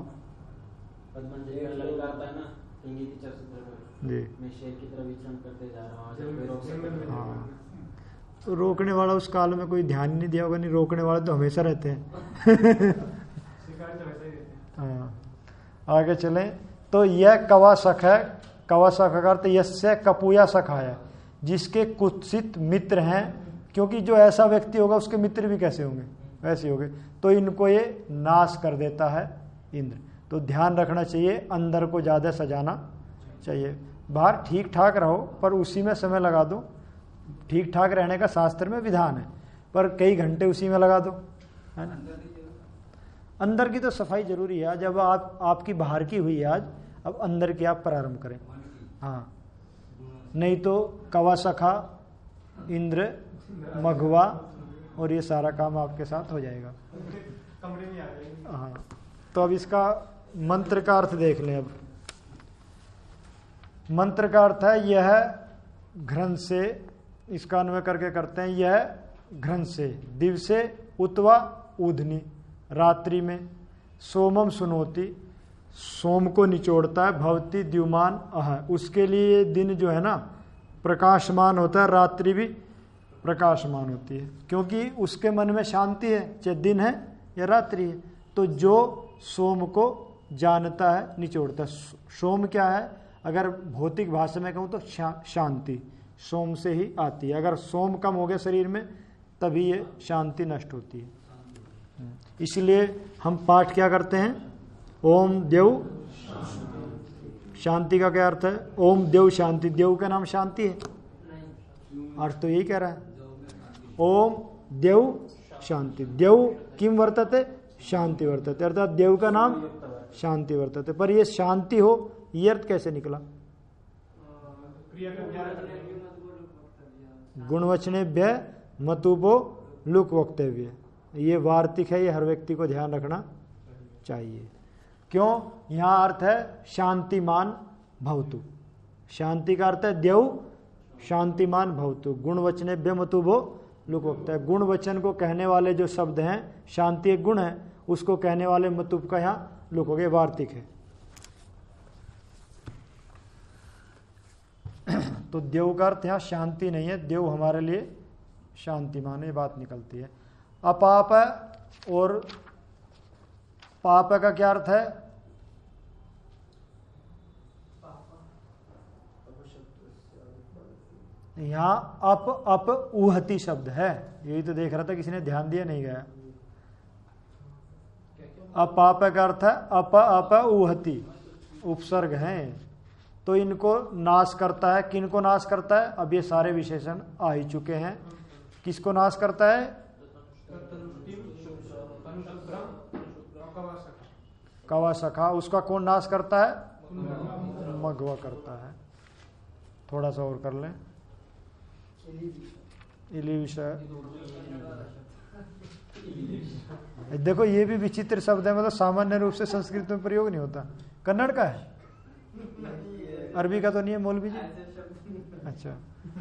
S1: जी, हाँ। तो रोकने वाला उस काल में कोई ध्यान नहीं दिया होगा, नहीं रोकने वाले तो हमेशा रहते हैं हाँ। आगे चलें तो यह कवाशक है, कवाशक का अर्थ यस्य कपूया सखा है, जिसके कुत्सित मित्र हैं, क्योंकि जो ऐसा व्यक्ति होगा उसके मित्र भी कैसे होंगे? वैसे होंगे। तो इनको ये नाश कर देता है इंद्र। तो ध्यान रखना चाहिए, अंदर को ज्यादा सजाना चाहिए, बाहर ठीक ठाक रहो पर उसी में समय लगा दो। ठीक ठाक रहने का शास्त्र में विधान है, पर कई घंटे उसी में लगा दो, है ना। अंदर की तो सफाई जरूरी है। जब आपकी बाहर की हुई आज, अब अंदर की आप प्रारंभ करें, हाँ। नहीं तो कवासखा, इंद्र, मघवा और ये सारा काम आपके साथ हो जाएगा। हाँ, तो अब इसका मंत्र का अर्थ देख लें। अब मंत्र का अर्थ है यह घ्रन से, इसका अन्वय करके करते हैं, यह घ्रन से, दिवसे उतवा ऊधनी, रात्रि में, सोमम सुनोति, सोम को निचोड़ता है, भवती द्युमान अह, उसके लिए दिन जो है ना प्रकाशमान होता है, रात्रि भी प्रकाशमान होती है, क्योंकि उसके मन में शांति है, चाहे दिन है या रात्रि है। तो जो सोम को जानता है निचोड़ता है। सोम क्या है? अगर भौतिक भाषा में कहूँ तो शांति सोम से ही आती है। अगर सोम कम हो गया शरीर में तभी ये शांति नष्ट होती है। इसलिए हम पाठ क्या करते हैं? ओम देव शांति का क्या अर्थ है? ओम देव शांति, देव का नाम शांति है, अर्थ तो यही कह रहा है। ओम देव शांति, देव किम वर्तते? शांति वर्तते, अर्थात देव का नाम शांति वर्तते। पर ये शांति हो, ये अर्थ कैसे निकला? गुणवचनेभ्य मतुपो लुक वक्तव्य, ये वार्तिक है, ये हर व्यक्ति को ध्यान रखना चाहिए। क्यों? यहां अर्थ है शांतिमान भवतु, शांति का अर्थ है देव शांतिमान भवतु, गुणवचनेभ्य मतुपो लुक वक्तव्य। गुण वचन को कहने वाले जो शब्द हैं, शांति एक गुण है, उसको कहने वाले मतुप का यहाँ लुक हो गए, वार्तिक है। तो देव का अर्थ यहाँ शांति नहीं है, देव हमारे लिए शांतिमान है, बात निकलती है। अपाप और पाप का क्या अर्थ है? यहाँ अप उहति शब्द है, यही तो देख रहा था, किसी ने ध्यान दिया नहीं गया। अपाप का अर्थ है अप उहति, उपसर्ग हैं, तो इनको नाश करता है। किनको नाश करता है? अब ये सारे विशेषण आ ही चुके हैं। किसको नाश करता है? कवासखा, उसका कौन नाश करता है? मघवा करता है। थोड़ा सा और कर लें। इली विषय, देखो ये भी विचित्र शब्द है, मतलब सामान्य रूप से संस्कृत में प्रयोग नहीं होता। कन्नड़ का है, अरबी का तो नहीं है मौलवी जी? अच्छा,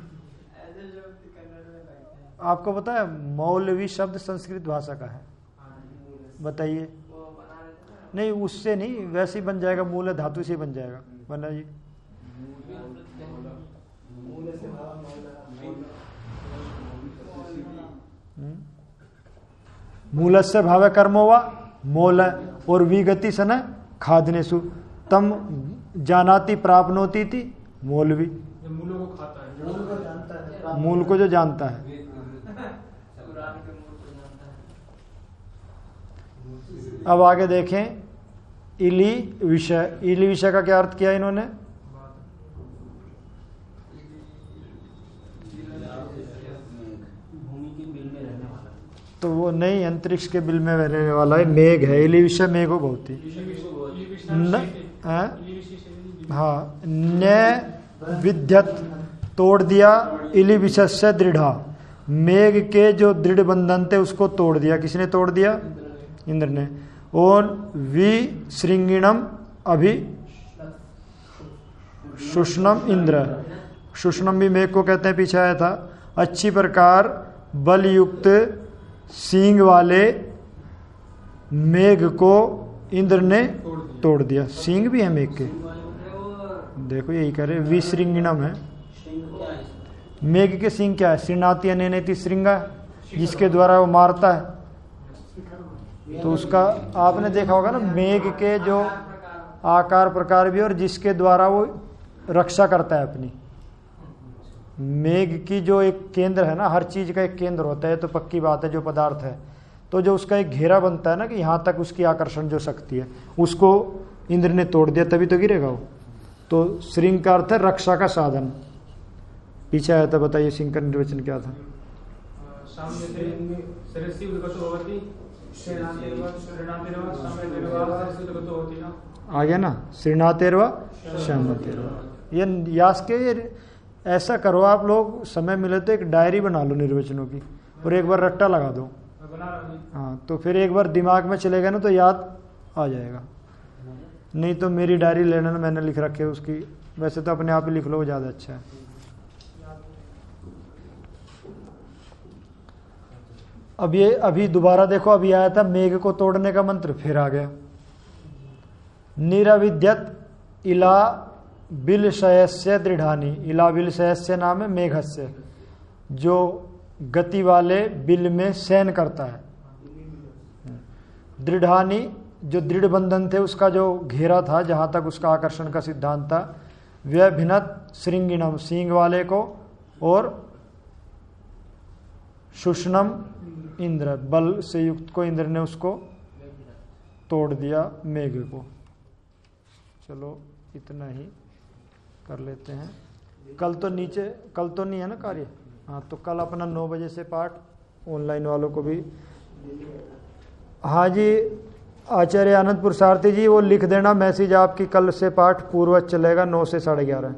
S1: आपको पता है मौलवी शब्द संस्कृत भाषा का है? बताइए। नहीं, उससे नहीं, वैसे ही बन जाएगा, मूल धातु से बन जाएगा। बनाइए। मूलस्य भाव कर्मो वा मोल, और विगति सन खादनेसु तम जानाति प्राप्नोति थी मौलवी।
S3: मूलों को खाता है,
S2: मूल को जानता है,
S1: मूल को जो जानता है। अब आगे देखें, इली विषय। इली विषय का क्या अर्थ किया इन्होंने?
S2: भूमि के बिल में रहने वाला,
S1: तो वो नहीं, अंतरिक्ष के बिल में रहने वाला है, मेघ है। इली विषय मेघ हो बहुत ही हाँ। न्याय विद्यत, तोड़ दिया। इली विषय से दृढ़ा, मेघ के जो दृढ़ बंधन थे उसको तोड़ दिया। किसने तोड़ दिया? इंद्र ने। और वि श्रृंगिणम अभि शुष्णम इंद्र, शुष्णम भी मेघ को कहते हैं, पीछे आया था। अच्छी प्रकार बलयुक्त सींग वाले मेघ को इंद्र ने तोड़ दिया। सींग भी है मेघ के, देखो यही करे, विश्रृंगिणम है। मेघ के सींग क्या है? श्रीनाथी अनेनेति श्रृंगा, जिसके द्वारा वो मारता है। तो उसका आपने देखा होगा ना, मेघ के जो आकार प्रकार भी, और जिसके द्वारा वो रक्षा करता है अपनी। मेघ की जो एक केंद्र है ना, हर चीज का एक केंद्र होता है, तो पक्की बात है जो पदार्थ है, तो जो उसका एक घेरा बनता है ना, कि यहाँ तक उसकी आकर्षण जो शक्ति है, उसको इंद्र ने तोड़ दिया, तभी तो गिरेगा वो। तो श्रृंग का अर्थ है रक्षा का साधन। पीछे आया था, बताइए सिंह का निर्वचन क्या था? आ गया ना, श्रीनाथेरवा श्यामतेरवा। ये यास के, ऐसा करो आप लोग, समय मिले तो एक डायरी बना लो निर्वचनों की, और एक बार रट्टा लगा दो। हाँ, तो फिर एक बार दिमाग में चलेगा ना तो याद आ जाएगा। नहीं तो मेरी डायरी लेना, मैंने लिख रखे उसकी, वैसे तो अपने आप ही लिख लो, वो ज्यादा अच्छा है। अब ये अभी दोबारा देखो, अभी आया था मेघ को तोड़ने का मंत्र, फिर आ गया। निरविद्यत इला बिलशयस्य दृढ़ानी। इला बिलशयस्य नाम है मेघस्य, जो गति वाले बिल में शयन करता है। दृढ़ानी, जो दृढ़ बंधन थे, उसका जो घेरा था, जहां तक उसका आकर्षण का सिद्धांत था। व्यभिनत श्रृंगिणम, सींग वाले को, और शुष्णम इंद्र, बल से युक्त को इंद्र ने उसको तोड़ दिया, मेघ को। चलो इतना ही कर लेते हैं। कल तो नहीं है ना कार्य? हाँ, तो कल अपना 9 बजे से पाठ, ऑनलाइन वालों को भी। हाँ जी, आचार्य आनंदपुर सारथी जी, वो लिख देना मैसेज आपकी, कल से पाठ पूर्वज चलेगा 9 से 11:30।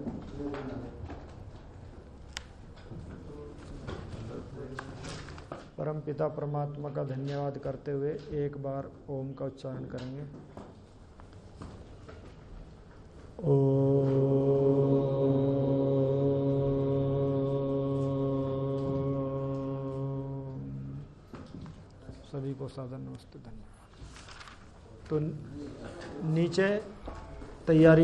S1: परम पिता परमात्मा का धन्यवाद करते हुए एक बार ओम का उच्चारण करेंगे। सभी को सादर नमस्ते, धन्यवाद। तो नीचे तैयारी